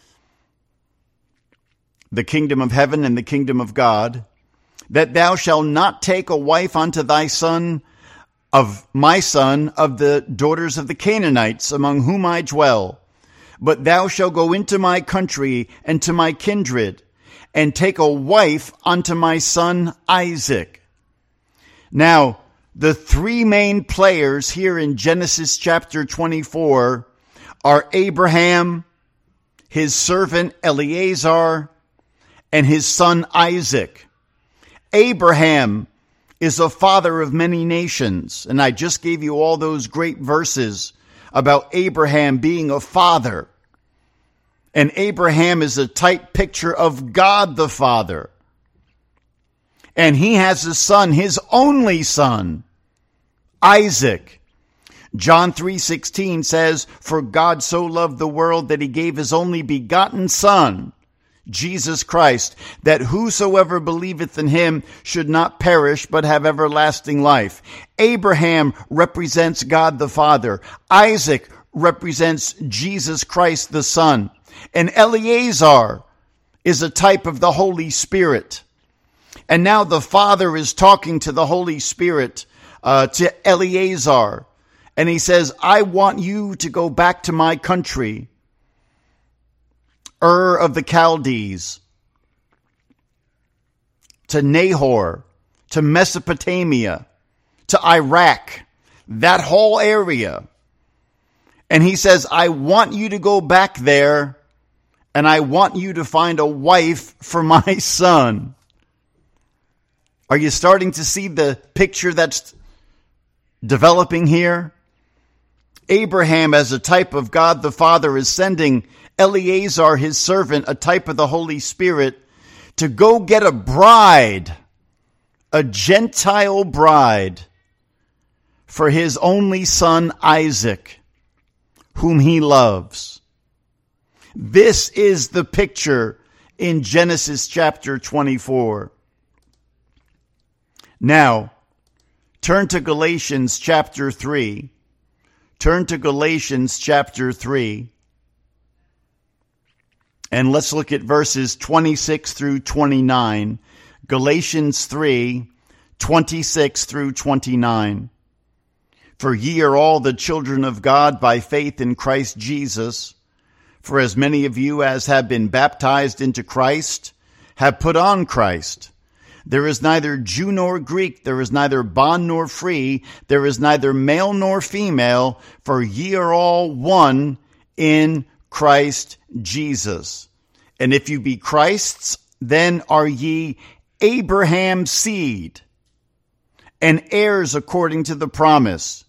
the kingdom of heaven and the kingdom of God, that thou shalt not take a wife unto thy son, of my son, of the daughters of the Canaanites, among whom I dwell. But thou shalt go into my country and to my kindred, and take a wife unto my son Isaac. Now, the three main players here in Genesis chapter 24 are Abraham, his servant Eliezer, and his son Isaac. Abraham is a father of many nations. And I just gave you all those great verses about Abraham being a father. And Abraham is a type picture of God the Father. And he has a son, his only son, Isaac. John 3:16 says, for God so loved the world that he gave his only begotten son, Jesus Christ, that whosoever believeth in him should not perish, but have everlasting life. Abraham represents God the Father. Isaac represents Jesus Christ the Son. And Eliezer is a type of the Holy Spirit. And now the Father is talking to the Holy Spirit, to Eliezer. And he says, I want you to go back to my country, Ur of the Chaldees, to Nahor, to Mesopotamia, to Iraq, that whole area. And he says, I want you to go back there, and I want you to find a wife for my son. Are you starting to see the picture that's developing here? Abraham, as a type of God the Father, is sending Eliezer, his servant, a type of the Holy Spirit, to go get a bride, a Gentile bride, for his only son Isaac, whom he loves. This is the picture in Genesis chapter 24. Now, turn to Galatians chapter 3. Turn to Galatians chapter 3. And let's look at verses 26 through 29. Galatians 3, 26 through 29. For ye are all the children of God by faith in Christ Jesus. For as many of you as have been baptized into Christ have put on Christ. There is neither Jew nor Greek, there is neither bond nor free, there is neither male nor female, for ye are all one in Christ Jesus. And if you be Christ's, then are ye Abraham's seed, and heirs according to the promise.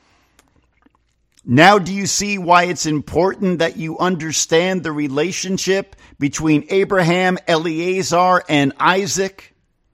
Now do you see why it's important that you understand the relationship between Abraham, Eliezer, and Isaac?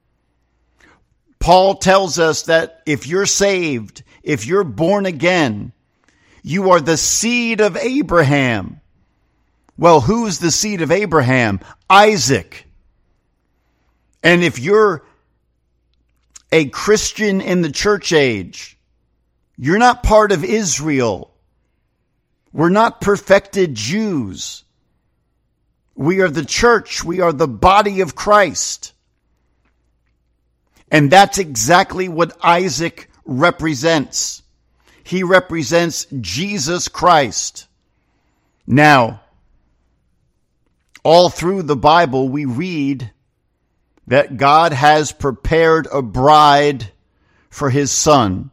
Paul tells us that if you're saved, if you're born again, you are the seed of Abraham. Well, who's the seed of Abraham? Isaac. And if you're a Christian in the church age, you're not part of Israel. We're not perfected Jews. We are the church. We are the body of Christ. And that's exactly what Isaac represents. He represents Jesus Christ. Now, all through the Bible, we read that God has prepared a bride for his Son.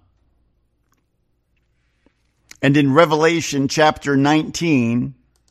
And in Revelation chapter 19,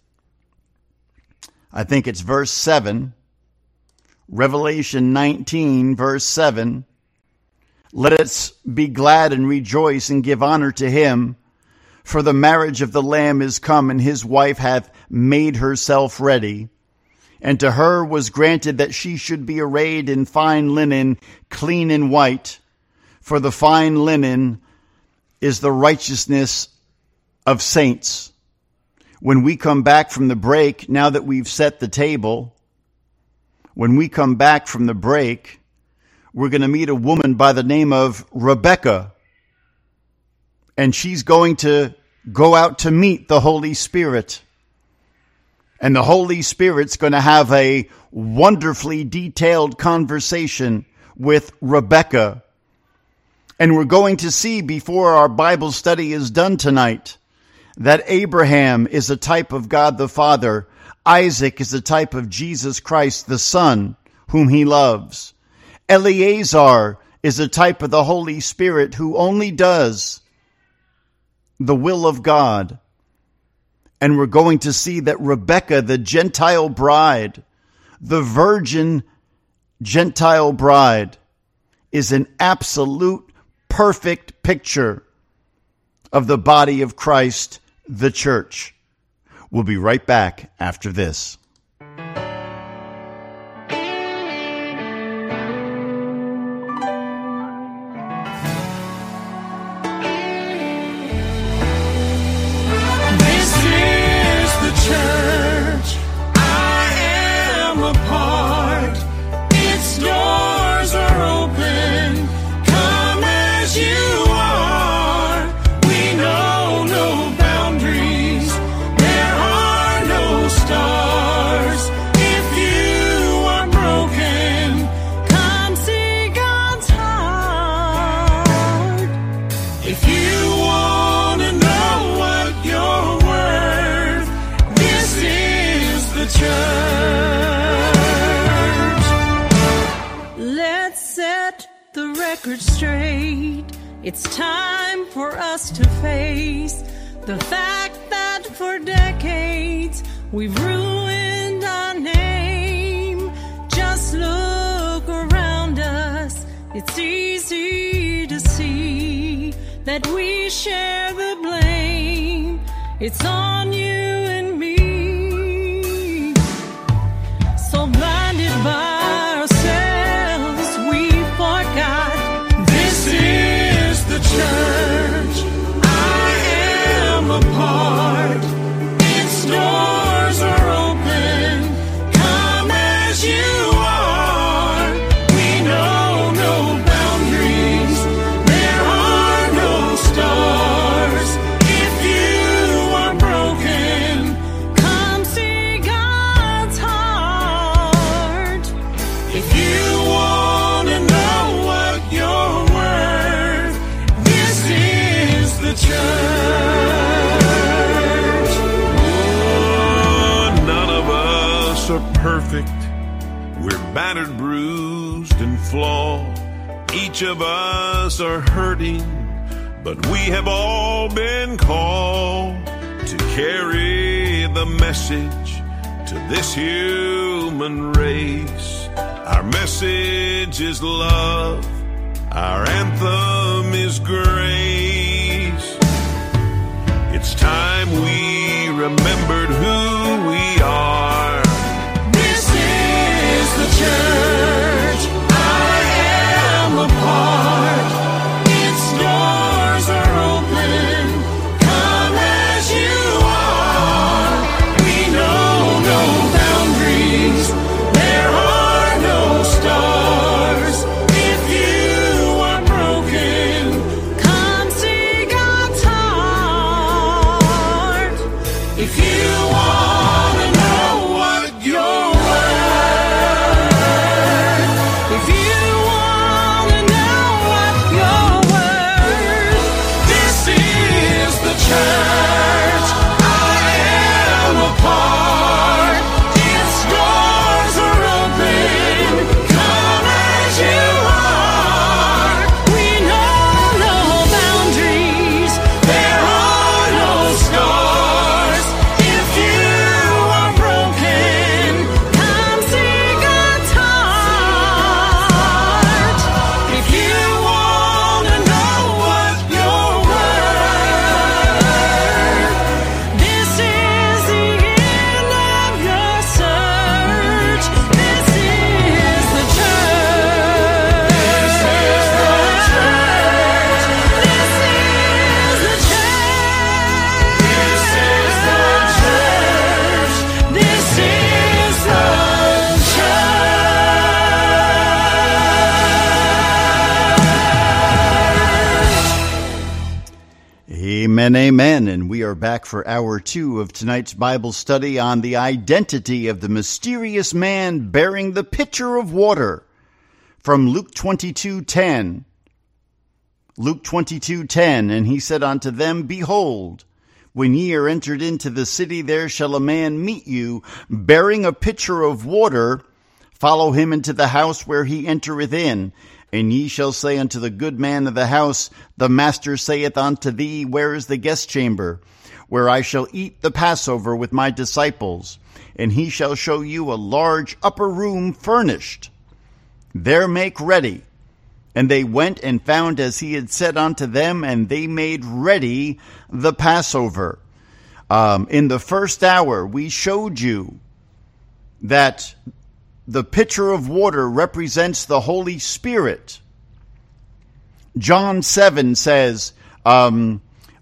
I think it's verse 7, Revelation 19, verse 7, let us be glad and rejoice and give honor to him, for the marriage of the Lamb is come, and his wife hath made herself ready. And to her was granted that she should be arrayed in fine linen, clean and white, for the fine linen is the righteousness of saints. When we come back from the break, now that we've set the table, when we come back from the break, we're going to meet a woman by the name of Rebecca. And she's going to go out to meet the Holy Spirit. And the Holy Spirit's going to have a wonderfully detailed conversation with Rebecca. And we're going to see before our Bible study is done tonight that Abraham is a type of God the Father. Isaac is a type of Jesus Christ, the Son, whom he loves. Eleazar is a type of the Holy Spirit who only does the will of God. And we're going to see that Rebecca, the Gentile bride, the virgin Gentile bride, is an absolute perfect picture of the body of Christ, the church. We'll be right back after this. It's time for us to face the fact that for decades we've ruined our name. Just look around us. It's easy to see that we share the blame. It's on you and me. So blinded by ourselves, we forgot the church I am a part. Its doors are open. Come as you are. We know no boundaries. There are no stars. If you are broken, come see God's heart. If you want to know what you're worth, the church. Oh, none of us are perfect. We're battered, bruised, and flawed. Each of us are hurting, but we have all been called to carry the message to this human race. Our message is love. Our anthem is grace. It's time we remembered who we are. This is the church I am a part. Its doors are open. Come as you are. We know no boundaries. There are no stars. If you are broken, come see God's heart. If you want Amen, amen. And we are back for hour 2 of tonight's Bible study on the identity of the mysterious man bearing the pitcher of water from Luke 22:10. Luke 22:10, and he said unto them, Behold, when ye are entered into the city, there shall a man meet you, bearing a pitcher of water. Follow him into the house where he entereth in. And ye shall say unto the good man of the house, The master saith unto thee, Where is the guest chamber, where I shall eat the Passover with my disciples? And he shall show you a large upper room furnished. There make ready. And they went and found as he had said unto them, and they made ready the Passover. In the first hour, we showed you that the pitcher of water represents the Holy Spirit. John 7 says, John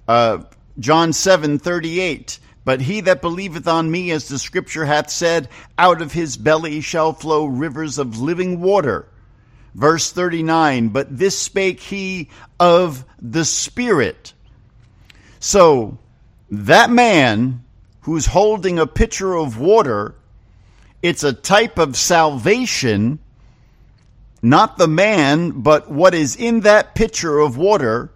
7:38, But he that believeth on me, as the scripture hath said, out of his belly shall flow rivers of living water. Verse 39, But this spake he of the Spirit. So, that man who's holding a pitcher of water, it's a type of salvation, not the man, but what is in that pitcher of water.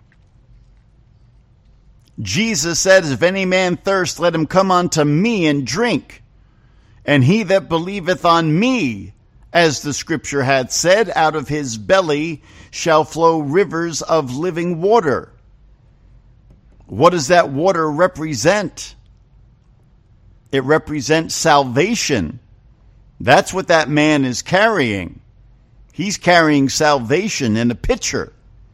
Jesus said, If any man thirst, let him come unto me and drink. And he that believeth on me, as the scripture hath said, out of his belly shall flow rivers of living water. What does that water represent? It represents salvation. That's what that man is carrying. He's carrying salvation in a pitcher.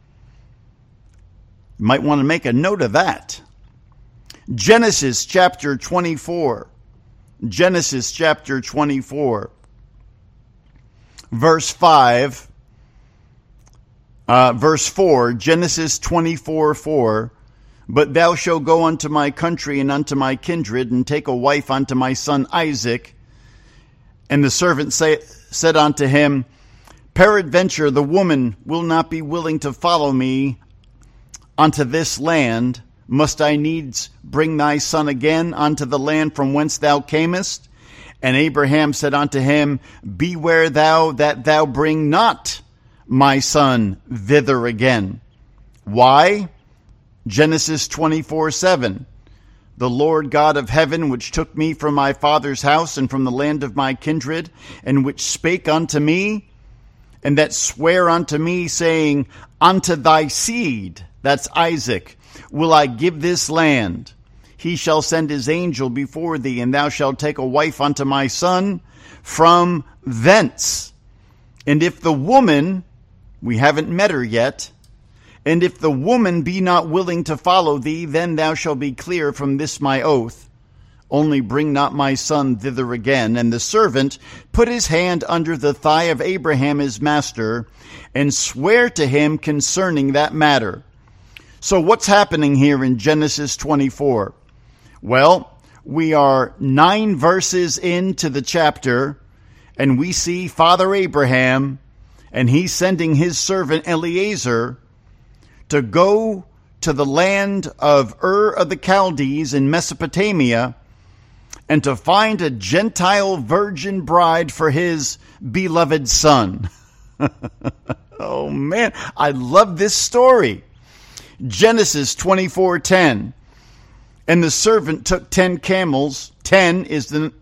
You might want to make a note of that. Genesis chapter 24. Genesis chapter 24. Verse 5. Verse 4. Genesis 24:4. But thou shalt go unto my country and unto my kindred, and take a wife unto my son Isaac. And the servant said unto him, Peradventure the woman will not be willing to follow me unto this land. Must I needs bring thy son again unto the land from whence thou camest? And Abraham said unto him, Beware thou that thou bring not my son thither again. Why? Genesis 24:7. The Lord God of heaven, which took me from my father's house and from the land of my kindred, and which spake unto me, and that sware unto me, saying, Unto thy seed, that's Isaac, will I give this land. He shall send his angel before thee, and thou shalt take a wife unto my son from thence. And if the woman, we haven't met her yet, and if the woman be not willing to follow thee, then thou shalt be clear from this my oath. Only bring not my son thither again. And the servant put his hand under the thigh of Abraham his master, and sware to him concerning that matter. So what's happening here in Genesis 24? Well, we are 9 verses into the chapter, and we see Father Abraham, and he's sending his servant Eliezer to go to the land of Ur of the Chaldees in Mesopotamia and to find a Gentile virgin bride for his beloved son. Oh man, I love this story. Genesis 24:10. And the servant took 10 camels. 10 is the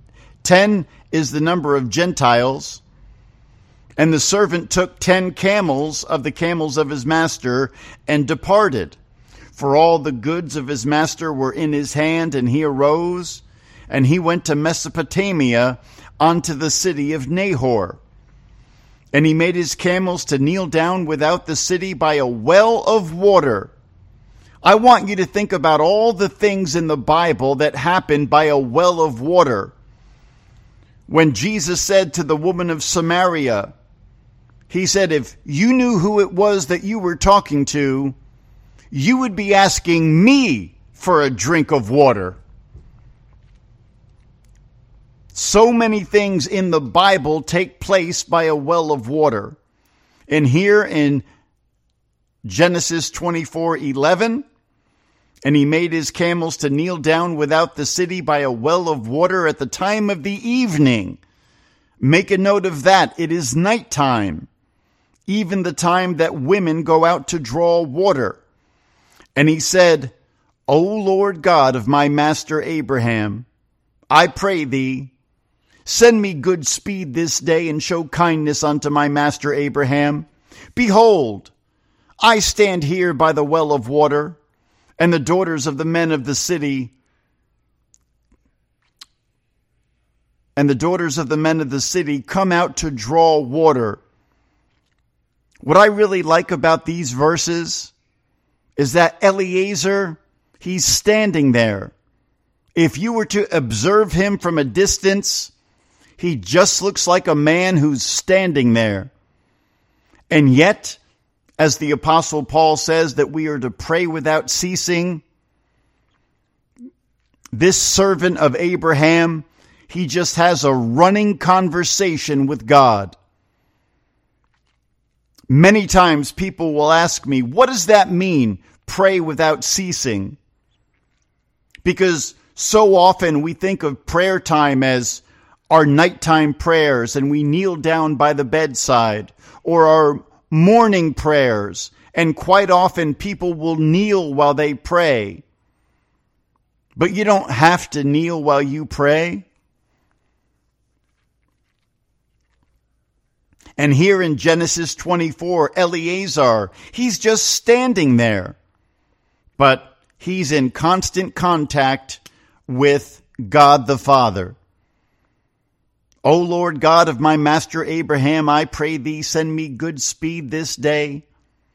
number of Gentiles. And the servant took 10 camels of the camels of his master and departed. For all the goods of his master were in his hand, and he arose, and he went to Mesopotamia unto the city of Nahor. And he made his camels to kneel down without the city by a well of water. I want you to think about all the things in the Bible that happened by a well of water. When Jesus said to the woman of Samaria, he said, if you knew who it was that you were talking to, you would be asking me for a drink of water. So many things in the Bible take place by a well of water. And here in Genesis 24:11, And he made his camels to kneel down without the city by a well of water at the time of the evening. Make a note of that. It is nighttime, even the time that women go out to draw water. And he said, O Lord God of my master Abraham, I pray thee, send me good speed this day and show kindness unto my master Abraham. Behold, I stand here by the well of water, and the daughters of the men of the city come out to draw water. What I really like about these verses is that Eliezer, he's standing there. If you were to observe him from a distance, he just looks like a man who's standing there. And yet, as the Apostle Paul says that we are to pray without ceasing, this servant of Abraham, he just has a running conversation with God. Many times people will ask me, what does that mean, pray without ceasing? Because so often we think of prayer time as our nighttime prayers, and we kneel down by the bedside, or our morning prayers, and quite often people will kneel while they pray. But you don't have to kneel while you pray. And here in Genesis 24, Eliezer, he's just standing there. But he's in constant contact with God the Father. O Lord God of my master Abraham, I pray thee, send me good speed this day.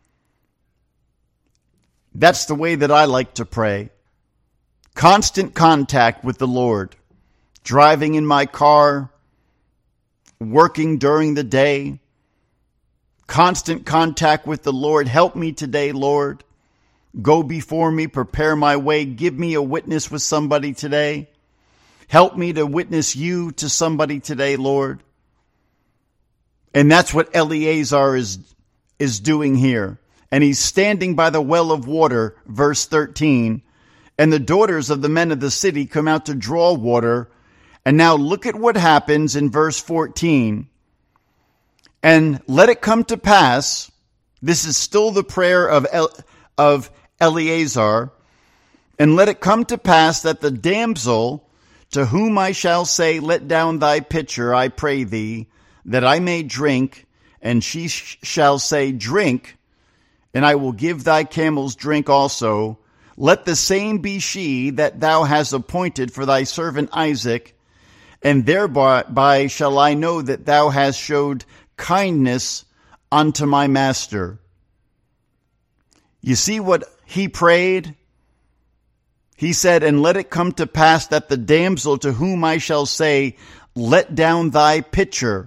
That's the way that I like to pray. Constant contact with the Lord. Driving in my car, working during the day. Constant contact with the Lord. Help me today, Lord. Go before me, prepare my way. Give me a witness with somebody today. Help me to witness you to somebody today, Lord. And that's what Eliezer is doing here. And he's standing by the well of water, verse 13. And the daughters of the men of the city come out to draw water. And now look at what happens in verse 14. And let it come to pass, this is still the prayer of Eliezer, and let it come to pass that the damsel to whom I shall say, let down thy pitcher, I pray thee, that I may drink, and she shall say, drink, and I will give thy camels drink also. Let the same be she that thou hast appointed for thy servant Isaac, and thereby shall I know that thou hast showed kindness unto my master. You see what he prayed? He said, and let it come to pass that the damsel to whom I shall say, let down thy pitcher.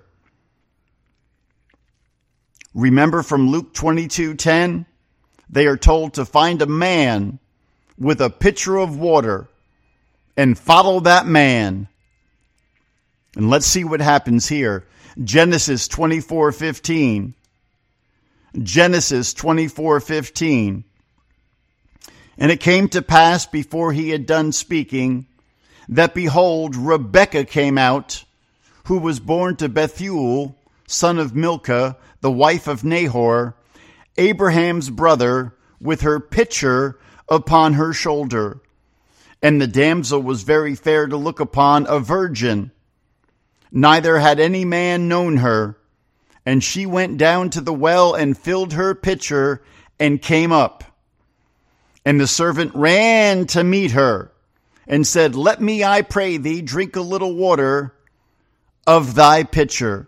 Remember from Luke 22:10, they are told to find a man with a pitcher of water and follow that man. And let's see what happens here. Genesis 24:15. Genesis 24:15. And it came to pass before he had done speaking, that behold, Rebekah came out, who was born to Bethuel, son of Milcah, the wife of Nahor, Abraham's brother, with her pitcher upon her shoulder. And the damsel was very fair to look upon, a virgin. Neither had any man known her. And she went down to the well and filled her pitcher and came up. And the servant ran to meet her and said, let me, I pray thee, drink a little water of thy pitcher.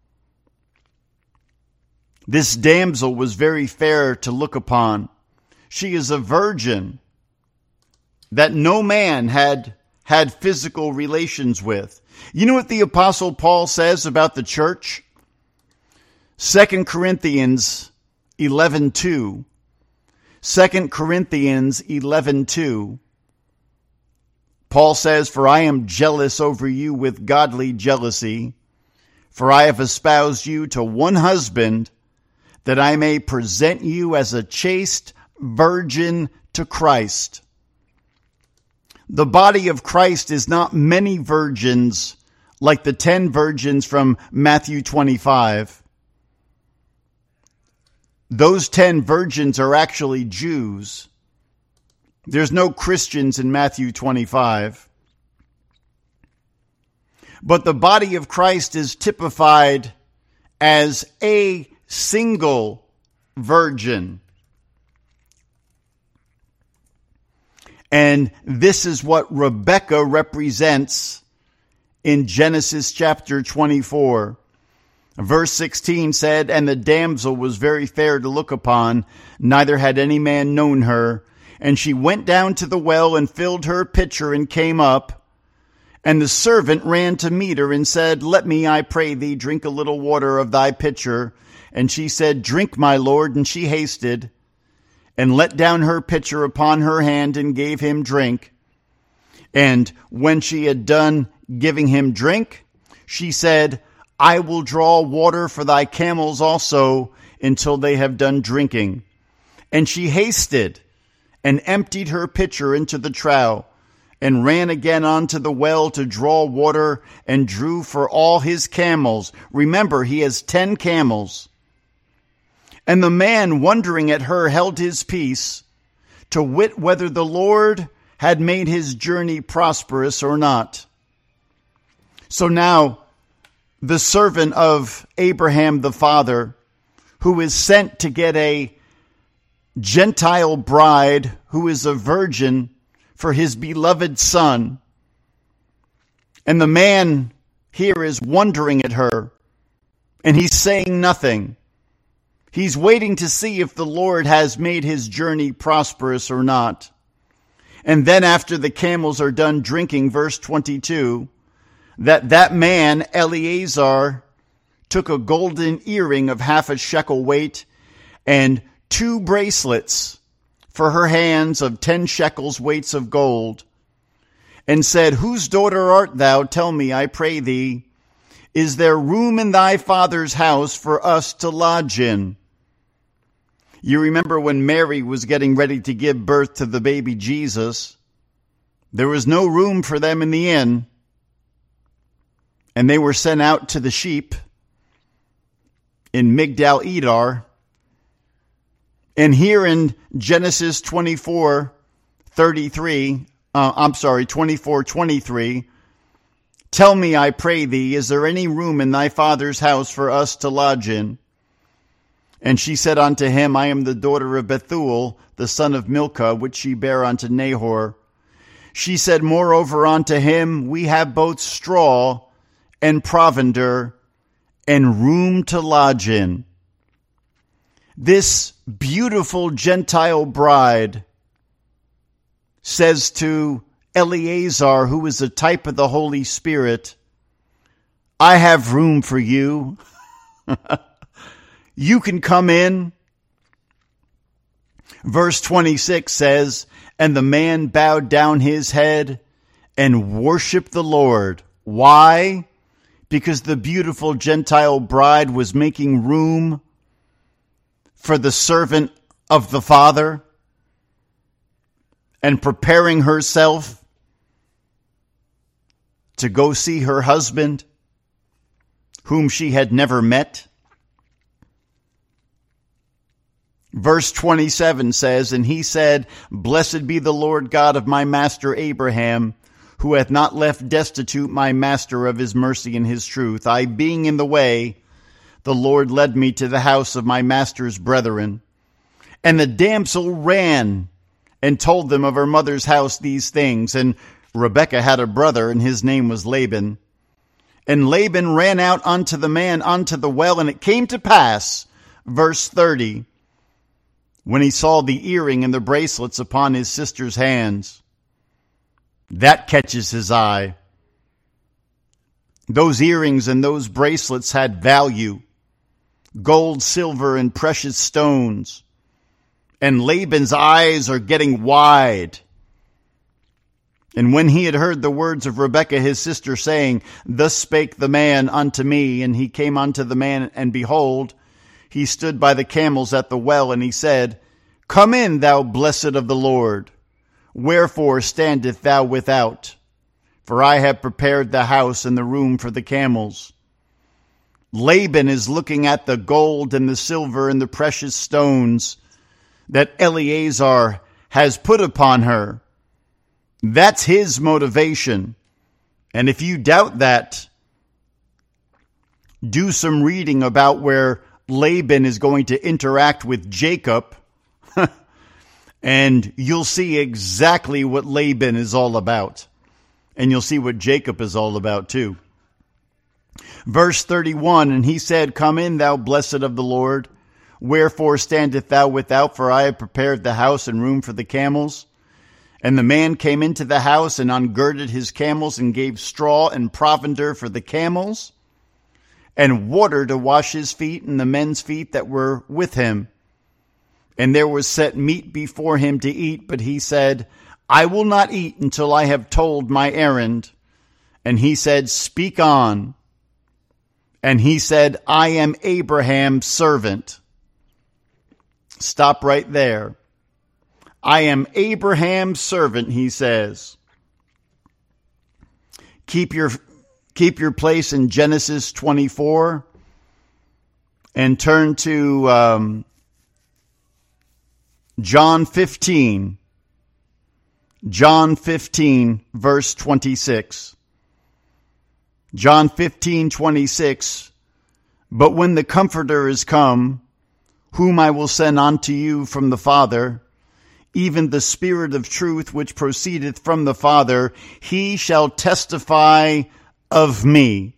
This damsel was very fair to look upon. She is a virgin that no man had physical relations with. You know what the Apostle Paul says about the church? 2 Corinthians 11:2. 2 Corinthians 11:2. Paul says, for I am jealous over you with godly jealousy, for I have espoused you to one husband, that I may present you as a chaste virgin to Christ. The body of Christ is not many virgins like the 10 virgins from Matthew 25. Those 10 virgins are actually Jews. There's no Christians in Matthew 25. But the body of Christ is typified as a single virgin. And this is what Rebekah represents in Genesis chapter 24. Verse 16 said, "And the damsel was very fair to look upon, neither had any man known her. And she went down to the well and filled her pitcher and came up. And the servant ran to meet her and said, Let me, I pray thee, drink a little water of thy pitcher. And she said, Drink, my lord. And she hasted and let down her pitcher upon her hand and gave him drink. And when she had done giving him drink, she said, I will draw water for thy camels also until they have done drinking. And she hasted and emptied her pitcher into the trough and ran again unto the well to draw water and drew for all his camels." Remember, he has 10 camels. "And the man, wondering at her, held his peace, to wit whether the Lord had made his journey prosperous or not." So now, the servant of Abraham the father, who is sent to get a Gentile bride who is a virgin for his beloved son, and the man here is wondering at her, and he's saying nothing. He's waiting to see if the Lord has made his journey prosperous or not. And then after the camels are done drinking, verse 22, that man, Eleazar, took a golden earring of half a shekel weight and 2 bracelets for her hands of 10 shekels weights of gold, and said, Whose daughter art thou? Tell me, I pray thee. Is there room in thy father's house for us to lodge in? You remember when Mary was getting ready to give birth to the baby Jesus, there was no room for them in the inn, and they were sent out to the sheep in Migdal Edar. And here in Genesis 24:23, tell me, I pray thee, is there any room in thy father's house for us to lodge in? And she said unto him, I am the daughter of Bethuel, the son of Milcah, which she bare unto Nahor. She said moreover unto him, we have both straw and provender and room to lodge in. This beautiful Gentile bride says to Eleazar, who is a type of the Holy Spirit, I have room for you. You can come in. Verse 26 says, and the man bowed down his head and worshiped the Lord. Why? Because the beautiful Gentile bride was making room for the servant of the Father and preparing herself to go see her husband, whom she had never met. Verse 27 says, and he said, Blessed be the Lord God of my master Abraham, who hath not left destitute my master of his mercy and his truth. I being in the way, the Lord led me to the house of my master's brethren. And the damsel ran and told them of her mother's house these things. And Rebekah had a brother, and his name was Laban. And Laban ran out unto the man unto the well, and it came to pass, verse 30, when he saw the earring and the bracelets upon his sister's hands. That catches his eye. Those earrings and those bracelets had value. Gold, silver, and precious stones. And Laban's eyes are getting wide. And when he had heard the words of Rebekah his sister, saying, Thus spake the man unto me, and he came unto the man, and behold, he stood by the camels at the well, and he said, Come in, thou blessed of the Lord. Wherefore standeth thou without? For I have prepared the house and the room for the camels. Laban is looking at the gold and the silver and the precious stones that Eleazar has put upon her. That's his motivation. And if you doubt that, do some reading about where Laban is going to interact with Jacob, and you'll see exactly what Laban is all about. And you'll see what Jacob is all about too. Verse 31, and he said, Come in, thou blessed of the Lord. Wherefore standeth thou without? For I have prepared the house and room for the camels. And the man came into the house and ungirded his camels and gave straw and provender for the camels and water to wash his feet and the men's feet that were with him. And there was set meat before him to eat, but he said, I will not eat until I have told my errand. And he said, Speak on. And he said, I am Abraham's servant. Stop right there. I am Abraham's servant, he says. Keep your place in Genesis 24 and turn to John 15. John 15, verse 26. John 15:26. But when the Comforter is come, whom I will send unto you from the Father, even the Spirit of truth which proceedeth from the Father, he shall testify of me.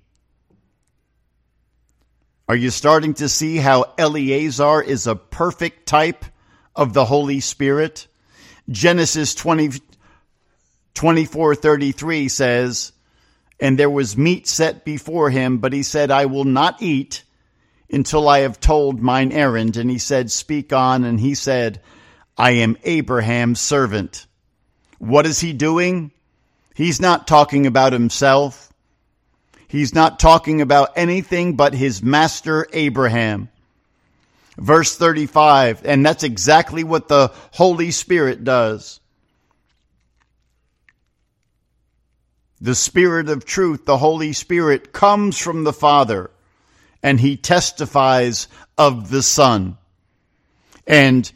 Are you starting to see how Eleazar is a perfect type of the Holy Spirit? Genesis 24:33 says, And there was meat set before him, but he said, I will not eat until I have told mine errand. And he said, Speak on. And he said, I am Abraham's servant. What is he doing? He's not talking about himself. He's not talking about anything but his master Abraham. Verse 35, and that's exactly what the Holy Spirit does. The Spirit of truth, the Holy Spirit, comes from the Father, and he testifies of the Son. And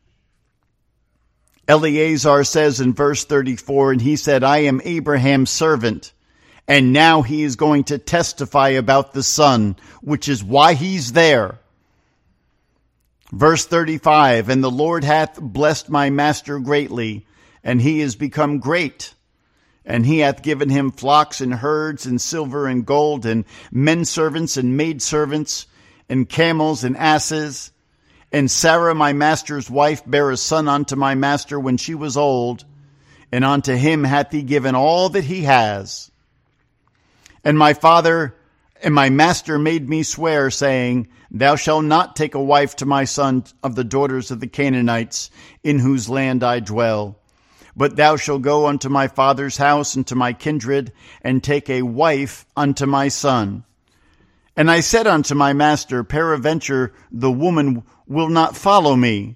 Eleazar says in verse 34, and he said, I am Abraham's servant. And now he is going to testify about the Son, which is why he's there. Verse 35, and the Lord hath blessed my master greatly, and he is become great. And he hath given him flocks and herds and silver and gold and men servants and maid servants and camels and asses. And Sarah, my master's wife, bare a son unto my master when she was old, and unto him hath he given all that he has. And my father and my master made me swear, saying, Thou shalt not take a wife to my son of the daughters of the Canaanites, in whose land I dwell. But thou shalt go unto my father's house and to my kindred, and take a wife unto my son. And I said unto my master, Peradventure the woman will not follow me.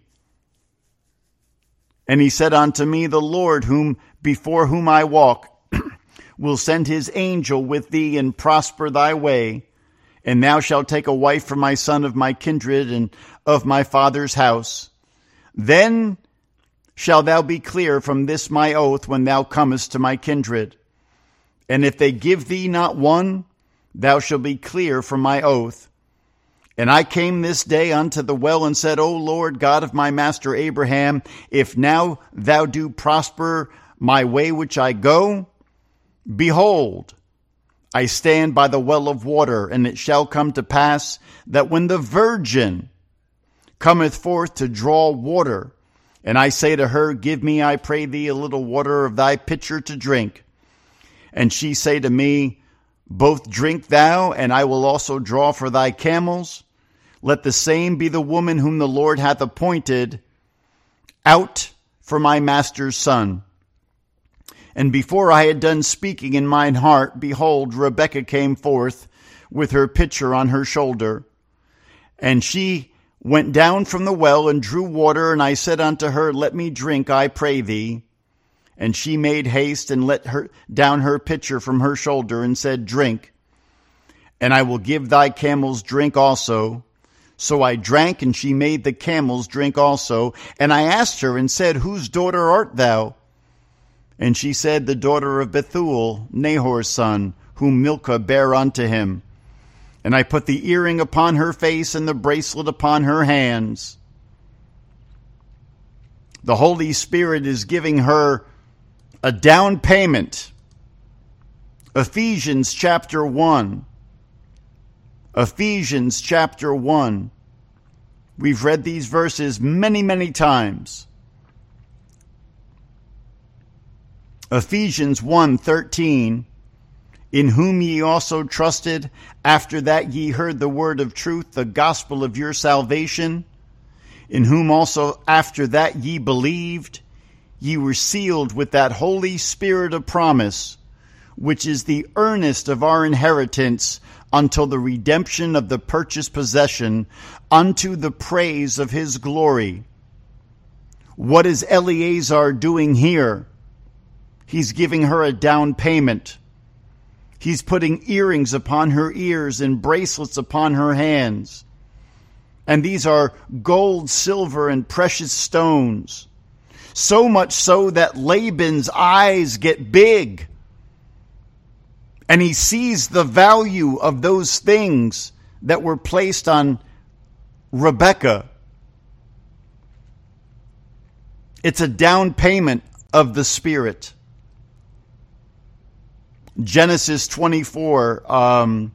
And he said unto me, The Lord, before whom I walk, will send his angel with thee and prosper thy way. And thou shalt take a wife for my son of my kindred and of my father's house. Then shalt thou be clear from this my oath when thou comest to my kindred. And if they give thee not one, thou shalt be clear from my oath. And I came this day unto the well and said, O Lord God of my master Abraham, if now thou do prosper my way which I go, behold, I stand by the well of water, and it shall come to pass that when the virgin cometh forth to draw water, and I say to her, Give me, I pray thee, a little water of thy pitcher to drink. And she say to me, Both drink thou, and I will also draw for thy camels. Let the same be the woman whom the Lord hath appointed out for my master's son. And before I had done speaking in mine heart, behold, Rebekah came forth with her pitcher on her shoulder. And she went down from the well and drew water, and I said unto her, Let me drink, I pray thee. And she made haste and let her down her pitcher from her shoulder and said, Drink, and I will give thy camels drink also. So I drank, and she made the camels drink also. And I asked her and said, Whose daughter art thou? And she said, The daughter of Bethuel, Nahor's son, whom Milcah bare unto him. And I put the earring upon her face and the bracelet upon her hands. The Holy Spirit is giving her a down payment. Ephesians chapter 1. Ephesians chapter 1. We've read these verses many, many times. Ephesians 1:13. In whom ye also trusted, after that ye heard the word of truth, the gospel of your salvation, in whom also after that ye believed, ye were sealed with that Holy Spirit of promise, which is the earnest of our inheritance until the redemption of the purchased possession, unto the praise of his glory. What is Eleazar doing here? He's giving her a down payment. He's putting earrings upon her ears and bracelets upon her hands. And these are gold, silver, and precious stones. So much so that Laban's eyes get big. And he sees the value of those things that were placed on Rebekah. It's a down payment of the Spirit. Genesis 24,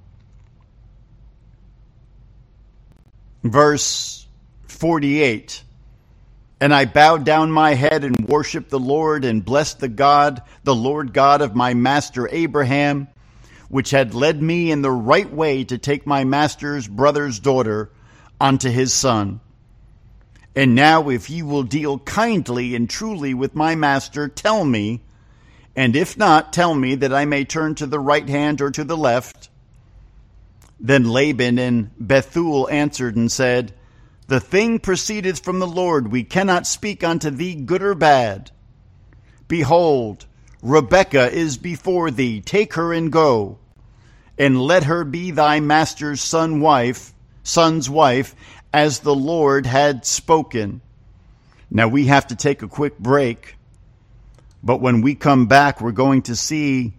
verse 48. And I bowed down my head and worshiped the Lord and blessed the Lord God of my master Abraham, which had led me in the right way to take my master's brother's daughter unto his son. And now if ye will deal kindly and truly with my master, tell me, and if not, tell me that I may turn to the right hand or to the left. Then Laban and Bethuel answered and said, The thing proceedeth from the Lord. We cannot speak unto thee good or bad. Behold, Rebekah is before thee. Take her and go, and let her be thy master's son's wife, as the Lord had spoken. Now we have to take a quick break. But when we come back, we're going to see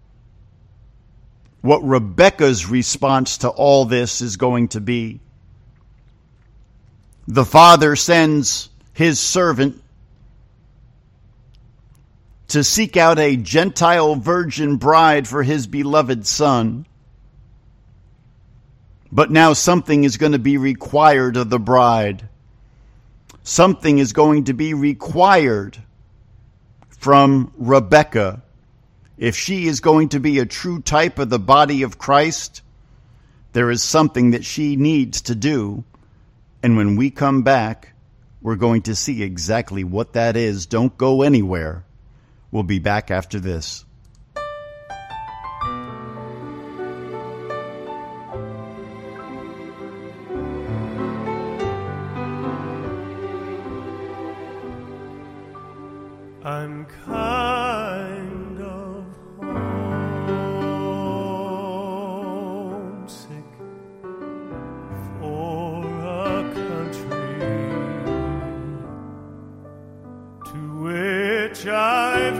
what Rebekah's response to all this is going to be. The father sends his servant to seek out a Gentile virgin bride for his beloved son. But now something is going to be required of the bride. Something is going to be required from Rebekah. If she is going to be a true type of the body of Christ, there is something that she needs to do. And when we come back, we're going to see exactly what that is. Don't go anywhere. We'll be back after this. I'm kind of homesick for a country to which I've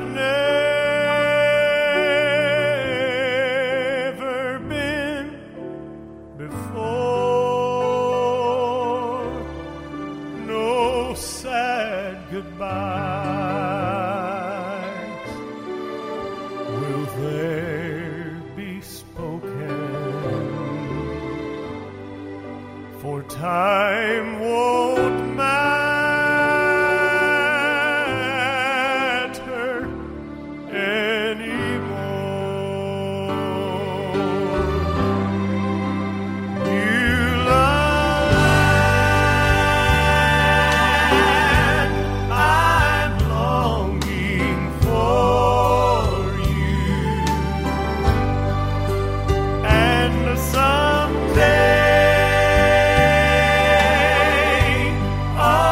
never been before. No sad goodbye there be spoken, for time won't matter anymore. New land, I'm longing for you. Someday, oh,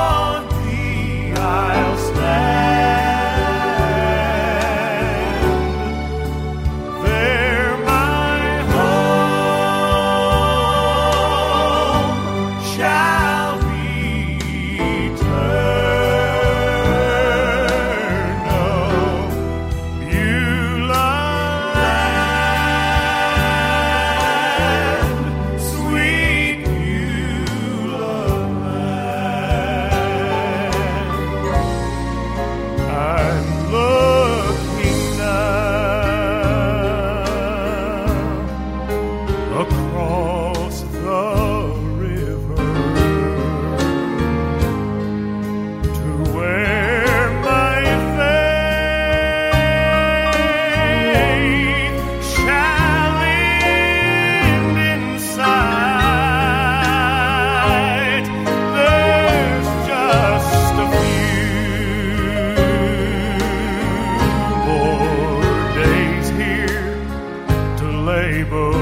table,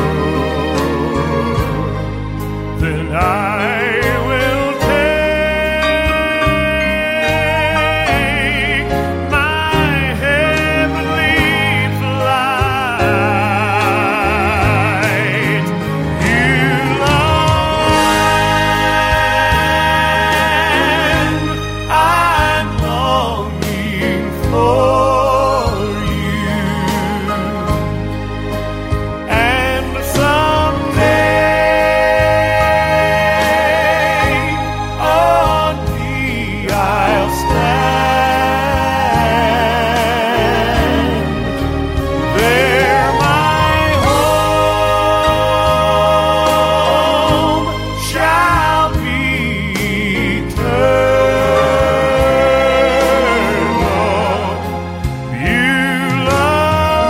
then I will take my heavenly flight. You land, I'm longing for you, and someday on thee I'll stand. There my home shall be eternal. Beulah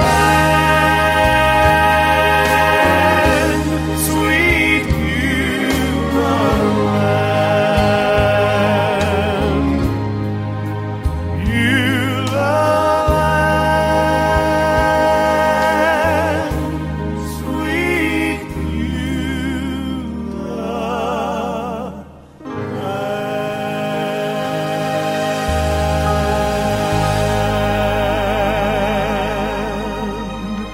land, sweet Beulah land. Beulah land, sweet Beulah land.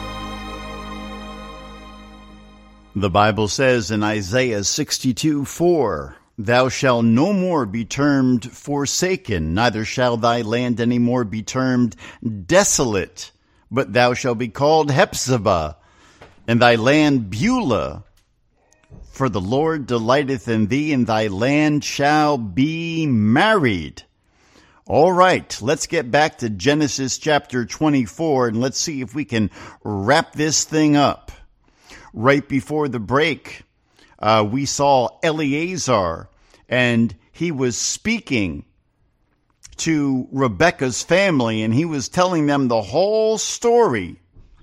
The Bible says in Isaiah 62:4, "Thou shalt no more be termed forsaken, neither shall thy land any more be termed desolate, but thou shalt be called Hephzibah, and thy land Beulah. For the Lord delighteth in thee, and thy land shall be married." All right, let's get back to Genesis chapter 24, and let's see if we can wrap this thing up. Right before the break, we saw Eleazar, and he was speaking to Rebekah's family, and he was telling them the whole story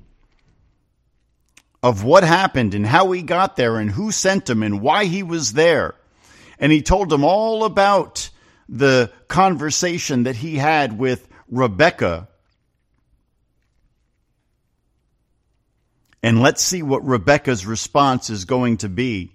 of what happened and how he got there and who sent him and why he was there. And he told them all about the conversation that he had with Rebekah. And let's see what Rebekah's response is going to be.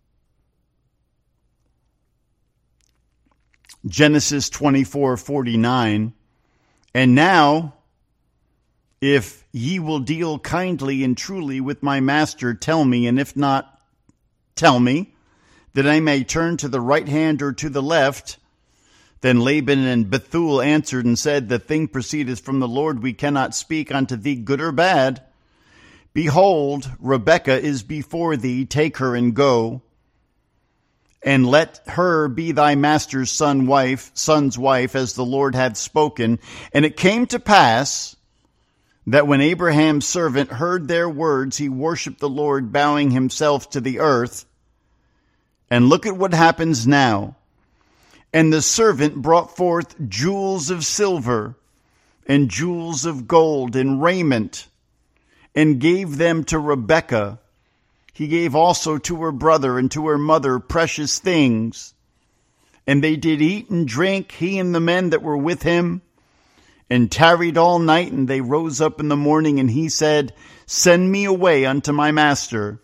Genesis 24:49, "And now, if ye will deal kindly and truly with my master, tell me, and if not, tell me, that I may turn to the right hand or to the left." Then Laban and Bethuel answered and said, "The thing proceedeth from the Lord. We cannot speak unto thee good or bad. Behold, Rebekah is before thee. Take her and go, and let her be thy master's son's wife, as the Lord hath spoken." And it came to pass that when Abraham's servant heard their words, he worshipped the Lord, bowing himself to the earth. And look at what happens now. "And the servant brought forth jewels of silver and jewels of gold and raiment, and gave them to Rebekah. He gave also to her brother and to her mother precious things. And they did eat and drink, he and the men that were with him, and tarried all night. And they rose up in the morning, and he said, Send me away unto my master.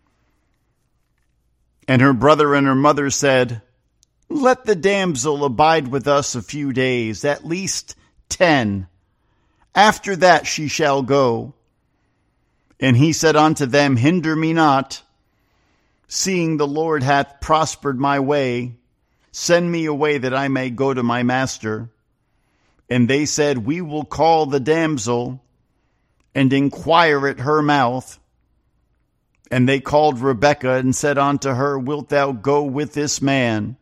And her brother and her mother said, Let the damsel abide with us a few days, at least 10. After that she shall go. And he said unto them, Hinder me not, seeing the Lord hath prospered my way. Send me away that I may go to my master. And they said, We will call the damsel and inquire at her mouth. And they called Rebekah and said unto her, Wilt thou go with this man?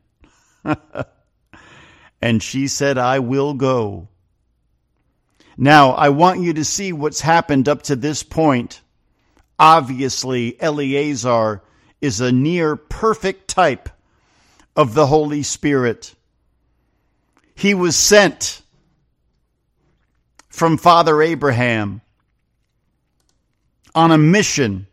And she said, I will go. Now, I want you to see what's happened up to this point. Obviously, Eleazar is a near perfect type of the Holy Spirit. He was sent from Father Abraham on a mission.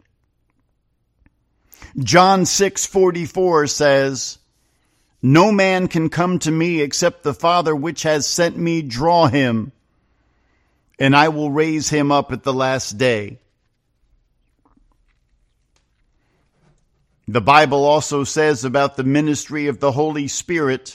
John 6:44 says, No man can come to me except the Father which has sent me draw him, and I will raise him up at the last day. The Bible also says about the ministry of the Holy Spirit,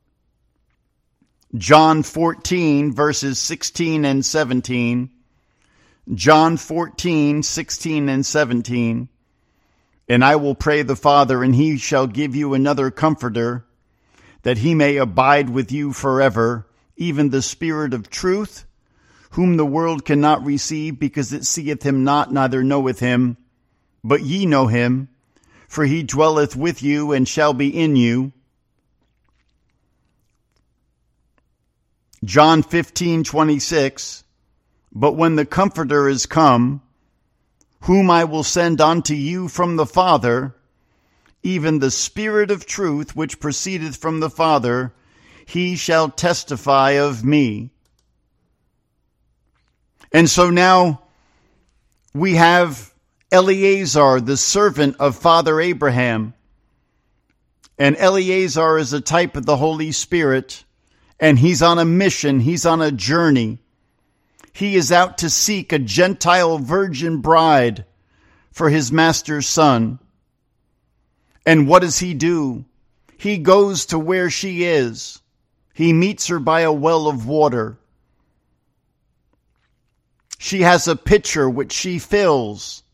John 14, verses 16 and 17. John 14, 16 and 17. And I will pray the Father, and he shall give you another comforter, that he may abide with you forever, even the Spirit of truth, whom the world cannot receive, because it seeth him not, neither knoweth him. But ye know him, for he dwelleth with you and shall be in you. John 15:26. But when the Comforter is come, whom I will send unto you from the Father, even the Spirit of truth, which proceedeth from the Father, he shall testify of me. And so now we have Eleazar, the servant of Father Abraham. And Eleazar is a type of the Holy Spirit, and he's on a mission, he's on a journey. He is out to seek a Gentile virgin bride for his master's son. And what does he do? He goes to where she is. He meets her by a well of water. She has a pitcher which she fills.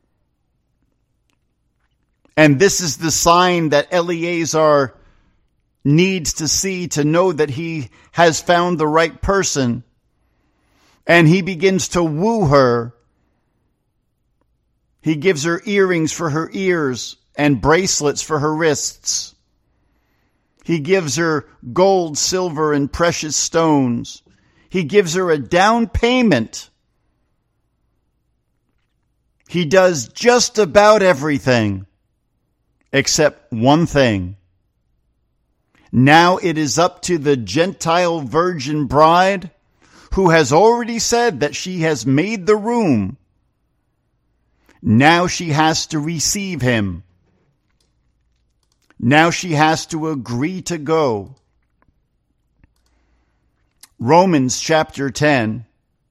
And this is the sign that Eleazar needs to see to know that he has found the right person. And he begins to woo her. He gives her earrings for her ears and bracelets for her wrists. He gives her gold, silver, and precious stones. He gives her a down payment. He does just about everything except one thing. Now it is up to the Gentile virgin bride, who has already said that she has made the room. Now she has to receive him. Now she has to agree to go. Romans chapter 10.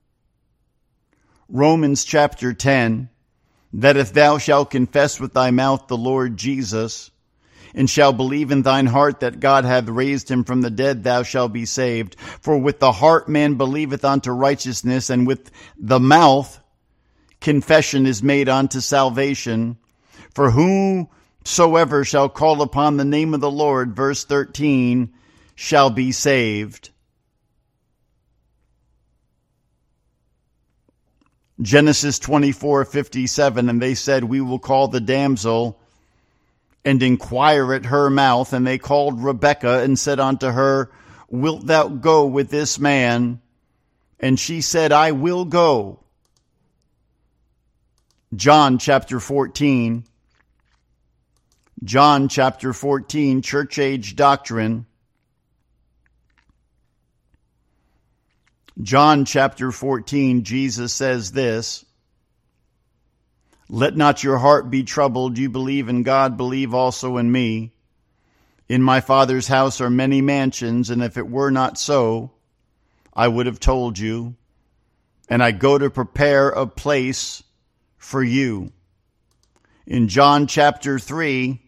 Romans chapter 10. That if thou shalt confess with thy mouth the Lord Jesus, and shalt believe in thine heart that God hath raised him from the dead, thou shalt be saved. For with the heart man believeth unto righteousness, and with the mouth confession is made unto salvation. For whosoever shall call upon the name of the Lord, verse 13, shall be saved. Genesis 24:57, and they said, we will call the damsel and inquire at her mouth. And they called Rebekah and said unto her, wilt thou go with this man? And she said, I will go. John chapter 14. John chapter 14, church age doctrine. John chapter 14, Jesus says this, let not your heart be troubled. You believe in God, believe also in me. In my Father's house are many mansions, and if it were not so, I would have told you. And I go to prepare a place for you. In John chapter 3,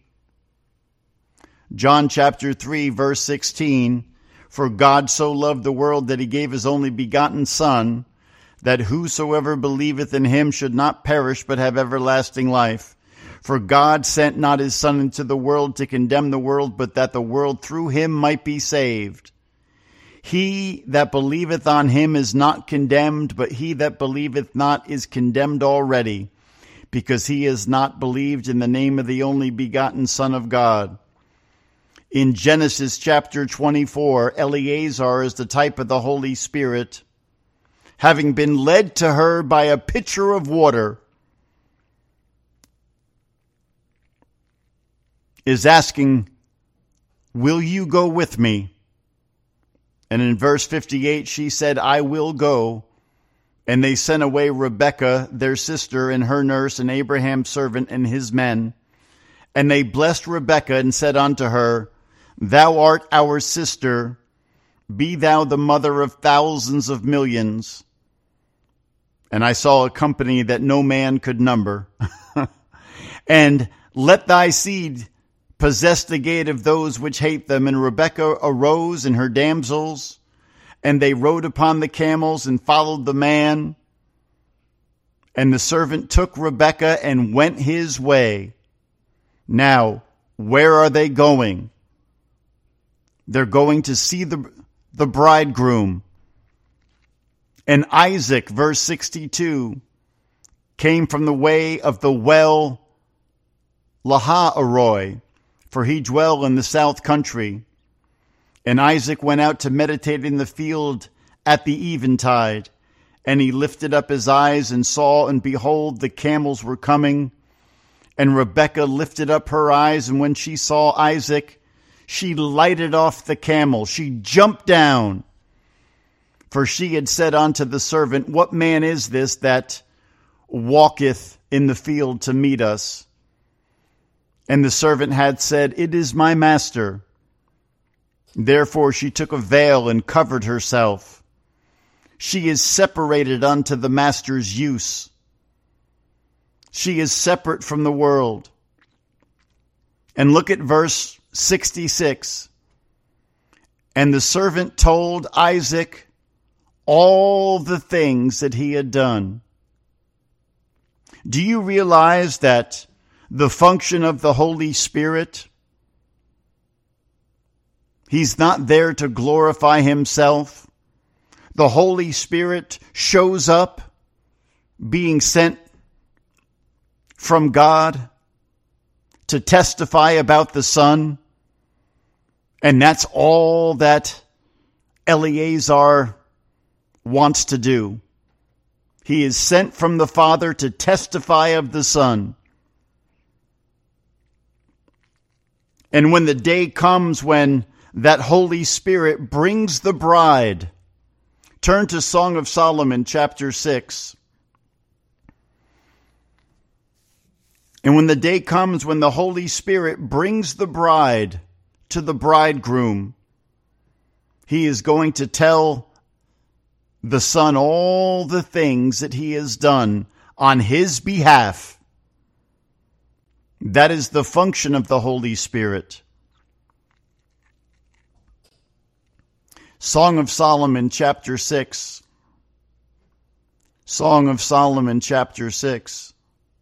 verse 16, for God so loved the world that he gave his only begotten Son, that whosoever believeth in him should not perish but have everlasting life. For God sent not his Son into the world to condemn the world, but that the world through him might be saved. He that believeth on him is not condemned, but he that believeth not is condemned already, because he has not believed in the name of the only begotten Son of God. In Genesis chapter 24, Eleazar is the type of the Holy Spirit, having been led to her by a pitcher of water, is asking, will you go with me? And in verse 58, she said, I will go. And they sent away Rebekah, their sister, and her nurse, and Abraham's servant, and his men. And they blessed Rebekah and said unto her, thou art our sister. Be thou the mother of thousands of millions. And I saw a company that no man could number. And Let thy seed possess the gate of those which hate them. And Rebekah arose and her damsels, and they rode upon the camels and followed the man. And the servant took Rebekah and went his way. Now, where are they going? They're going to see the bridegroom. And Isaac, verse 62, came from the way of the well Lahairoi, for he dwelt in the south country. And Isaac went out to meditate in the field at the eventide. And he lifted up his eyes and saw, and behold, the camels were coming. And Rebekah lifted up her eyes, and when she saw Isaac, she lighted off the camel. She jumped down. For she had said unto the servant, What man is this that walketh in the field to meet us? And the servant had said, It is my master. Therefore she took a veil and covered herself. She is separated unto the master's use. She is separate from the world. And look at verse 66. And the servant told Isaac all the things that he had done. Do you realize that the function of the Holy Spirit, He's not there to glorify Himself. The Holy Spirit shows up being sent from God to testify about the Son. And that's all that Eleazar wants to do. He is sent from the Father to testify of the Son. And when the day comes when that Holy Spirit brings the bride, turn to Song of Solomon, chapter 6. And when the day comes when the Holy Spirit brings the bride to the bridegroom, He is going to tell the Son all the things that He has done on His behalf. That is the function of the Holy Spirit. Song of Solomon, chapter 6. Song of Solomon, chapter 6.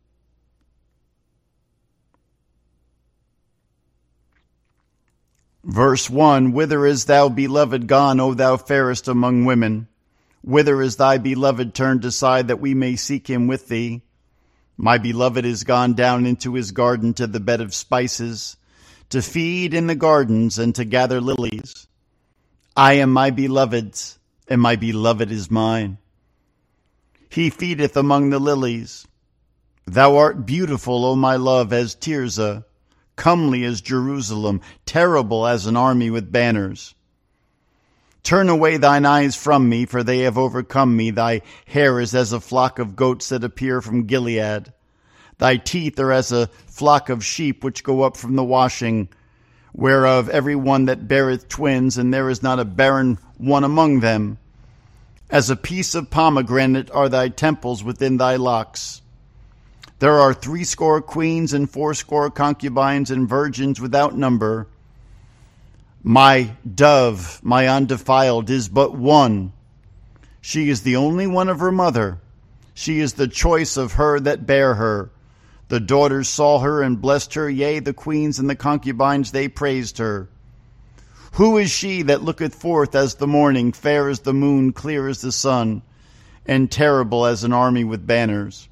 Verse 1, Whither is thou beloved gone, O thou fairest among women? Whither is thy beloved turned aside, that we may seek him with thee? My beloved is gone down into his garden, to the bed of spices, to feed in the gardens and to gather lilies. I am my beloved's, and my beloved is mine. He feedeth among the lilies. Thou art beautiful, O my love, as Tirzah, comely as Jerusalem, terrible as an army with banners. Turn away thine eyes from me, for they have overcome me. Thy hair is as a flock of goats that appear from Gilead. Thy teeth are as a flock of sheep which go up from the washing, whereof every one that beareth twins, and there is not a barren one among them. As a piece of pomegranate are thy temples within thy locks. There are 80 queens and 80 concubines and virgins without number. My dove, my undefiled, is but one. She is the only one of her mother. She is the choice of her that bare her. The daughters saw her and blessed her, yea, the queens and the concubines, they praised her. Who is she that looketh forth as the morning, fair as the moon, clear as the sun, and terrible as an army with banners?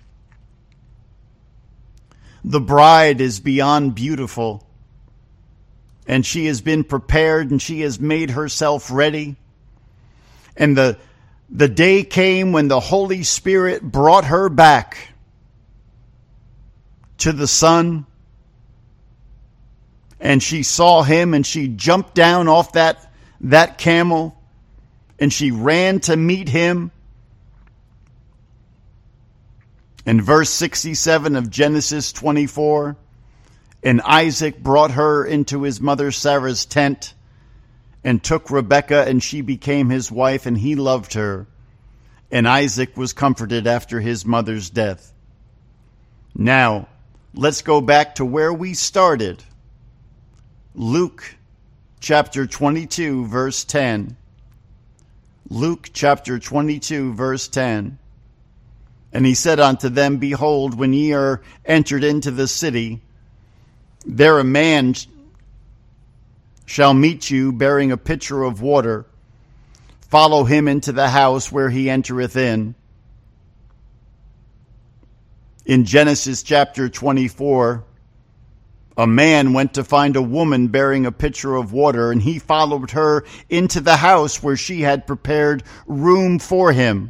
The bride is beyond beautiful, and she has been prepared, and she has made herself ready. And the day came when the Holy Spirit brought her back to the Son, and she saw him, and she jumped down off that camel, and she ran to meet him. In verse 67 of Genesis 24, and Isaac brought her into his mother Sarah's tent, and took Rebekah, and she became his wife, and he loved her. And Isaac was comforted after his mother's death. Now, let's go back to where we started. Luke chapter 22, verse 10. Luke chapter 22, verse 10. And he said unto them, Behold, when ye are entered into the city, there a man shall meet you bearing a pitcher of water. Follow him into the house where he entereth in. In Genesis chapter 24, a man went to find a woman bearing a pitcher of water, and he followed her into the house where she had prepared room for him.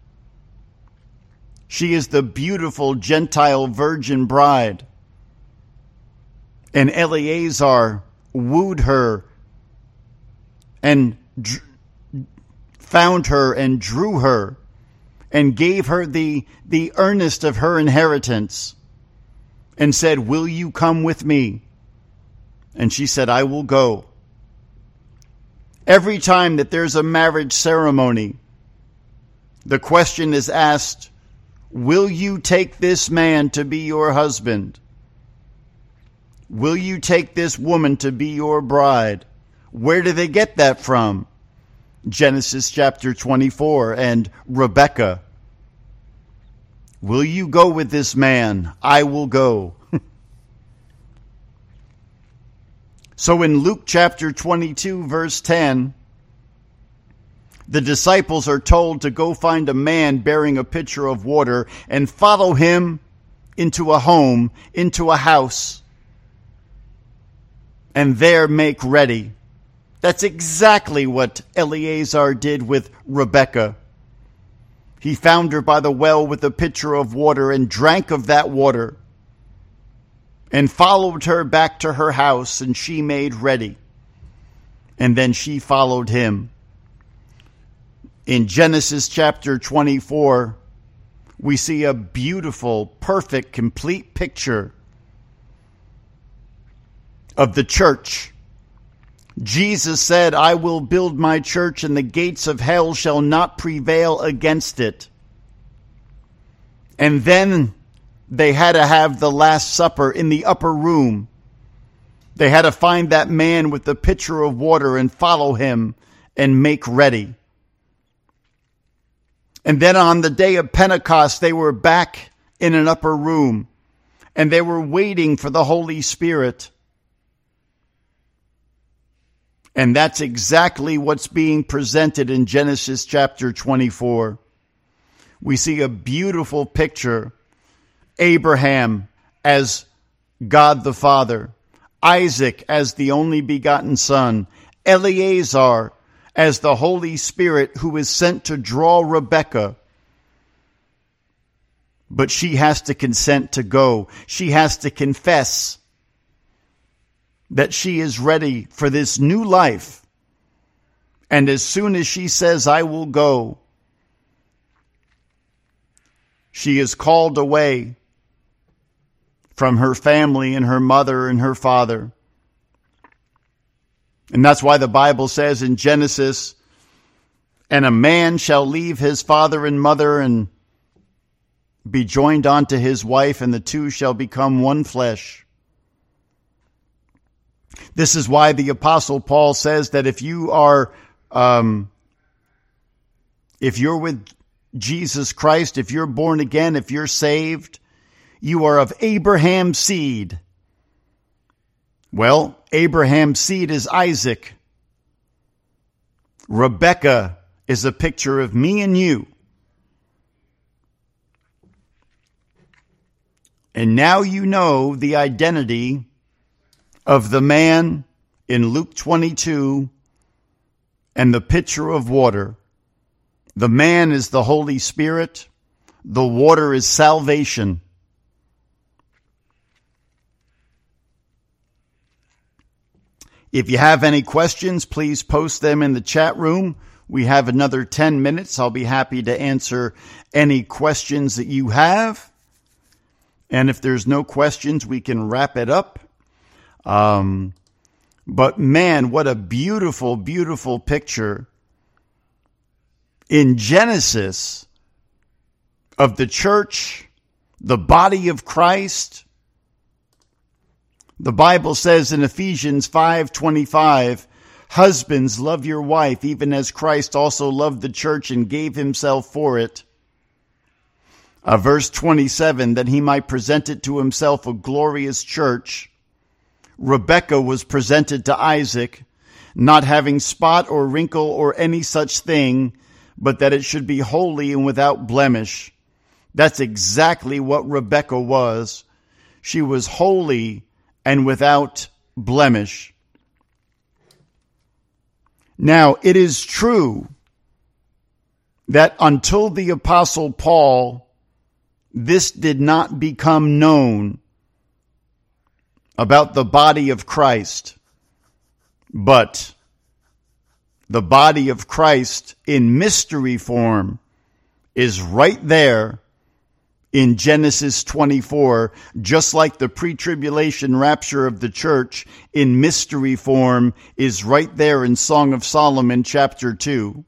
She is the beautiful Gentile virgin bride. And Eleazar wooed her and found her and drew her and gave her the earnest of her inheritance and said, Will you come with me? And she said, I will go. Every time that there's a marriage ceremony, the question is asked, will you take this man to be your husband? Will you take this woman to be your bride? Where do they get that from? Genesis chapter 24 and Rebekah. Will you go with this man? I will go. So in Luke chapter 22, verse 10, the disciples are told to go find a man bearing a pitcher of water and follow him into a home, into a house, and there make ready. That's exactly what Eleazar did with Rebekah. He found her by the well with a pitcher of water and drank of that water and followed her back to her house, and she made ready. And then she followed him. In Genesis chapter 24, we see a beautiful, perfect, complete picture of the church. Jesus said, I will build my church, and the gates of hell shall not prevail against it. And then they had to have the Last Supper in the upper room. They had to find that man with the pitcher of water and follow him and make ready. And then on the day of Pentecost, they were back in an upper room, and they were waiting for the Holy Spirit. And that's exactly what's being presented in Genesis chapter 24. We see a beautiful picture. Abraham as God the Father, Isaac as the only begotten Son, Eleazar as the Holy Spirit who is sent to draw Rebekah. But she has to consent to go. She has to confess that she is ready for this new life. And as soon as she says, I will go, she is called away from her family and her mother and her father. And that's why the Bible says in Genesis, and a man shall leave his father and mother and be joined unto his wife, and the two shall become one flesh. This is why the Apostle Paul says that if you are, if you're with Jesus Christ, if you're born again, if you're saved, you are of Abraham's seed. Well, Abraham's seed is Isaac. Rebekah is a picture of me and you. And now you know the identity of the man in Luke 22 and the pitcher of water. The man is the Holy Spirit. The water is salvation. If you have any questions, please post them in the chat room. We have another 10 minutes. I'll be happy to answer any questions that you have. And if there's no questions, we can wrap it up. But man, what a beautiful, beautiful picture in Genesis of the church, the body of Christ, The Bible says in Ephesians 5:25, husbands, love your wife, even as Christ also loved the church and gave himself for it. Verse 27, that he might present it to himself a glorious church. Rebekah was presented to Isaac, not having spot or wrinkle or any such thing, but that it should be holy and without blemish. That's exactly what Rebekah was. She was holy and without blemish. Now, it is true that until the Apostle Paul, this did not become known about the body of Christ. But the body of Christ in mystery form is right there in Genesis 24, just like the pre-tribulation rapture of the church in mystery form is right there in Song of Solomon chapter 2.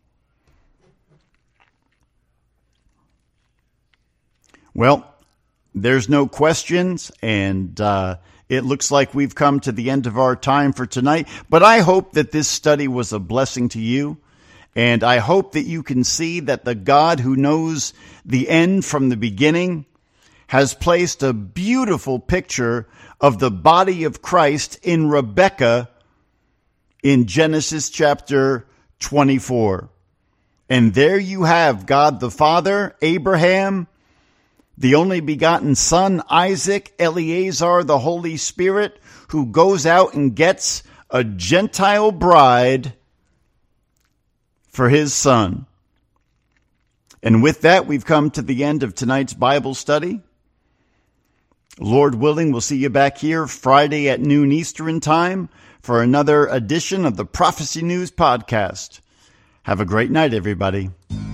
Well, there's no questions, and it looks like we've come to the end of our time for tonight. But I hope that this study was a blessing to you, and I hope that you can see that the God who knows the end from the beginning has placed a beautiful picture of the body of Christ in Rebekah in Genesis chapter 24. And there you have God the Father, Abraham, the only begotten Son, Isaac, Eleazar, the Holy Spirit, who goes out and gets a Gentile bride for his son. And with that, we've come to the end of tonight's Bible study. Lord willing, we'll see you back here Friday at noon Eastern time for another edition of the Prophecy News Podcast. Have a great night, everybody.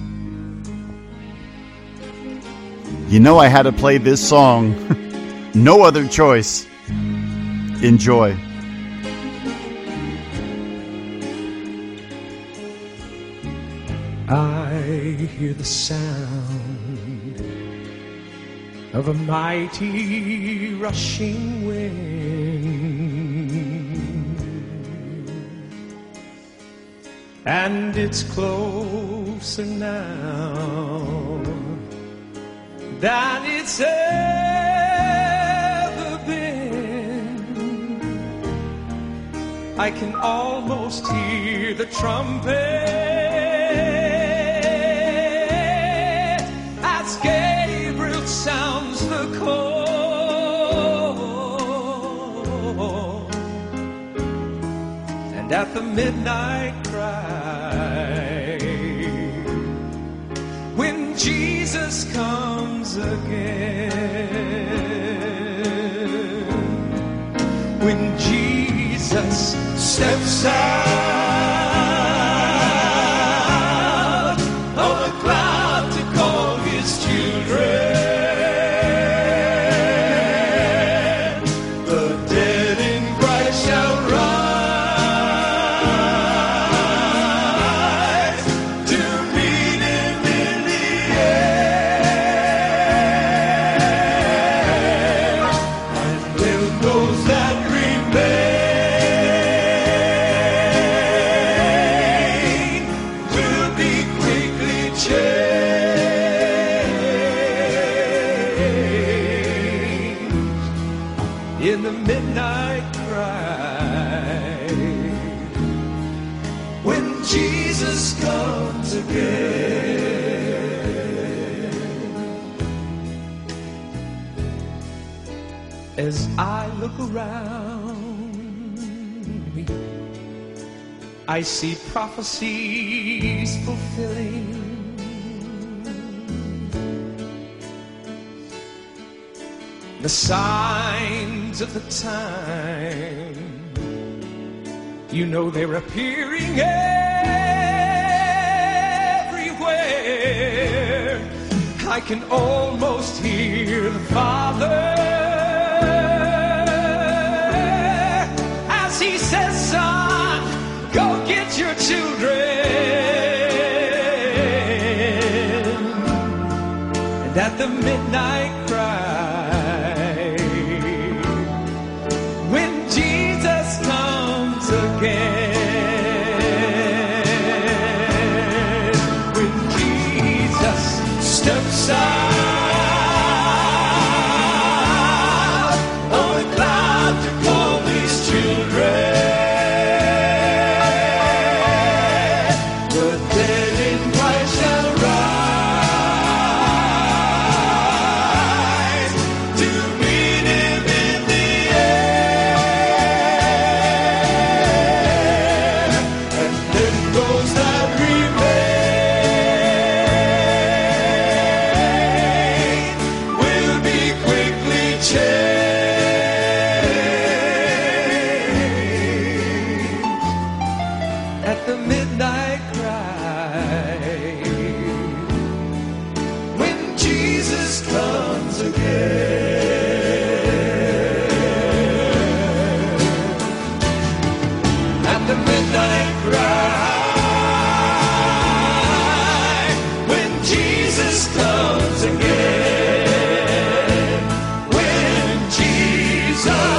You know I had to play this song. No other choice. Enjoy. I hear the sound of a mighty rushing wind, and it's closer now than it's ever been. I can almost hear the trumpet as Gabriel sounds the call, and at the midnight cry, when Jesus comes again, when Jesus steps out on a cloud to call his children, the dead in Christ shall rise to meet him in the air, and then those that remain will be quickly changed in the midnight cry, when Jesus comes again. As I look around me, I see prophecies fulfilling. The signs of the time, you know they're appearing everywhere. I can almost hear the Father as he says, son, go get your children. And at the midnight cry, sun.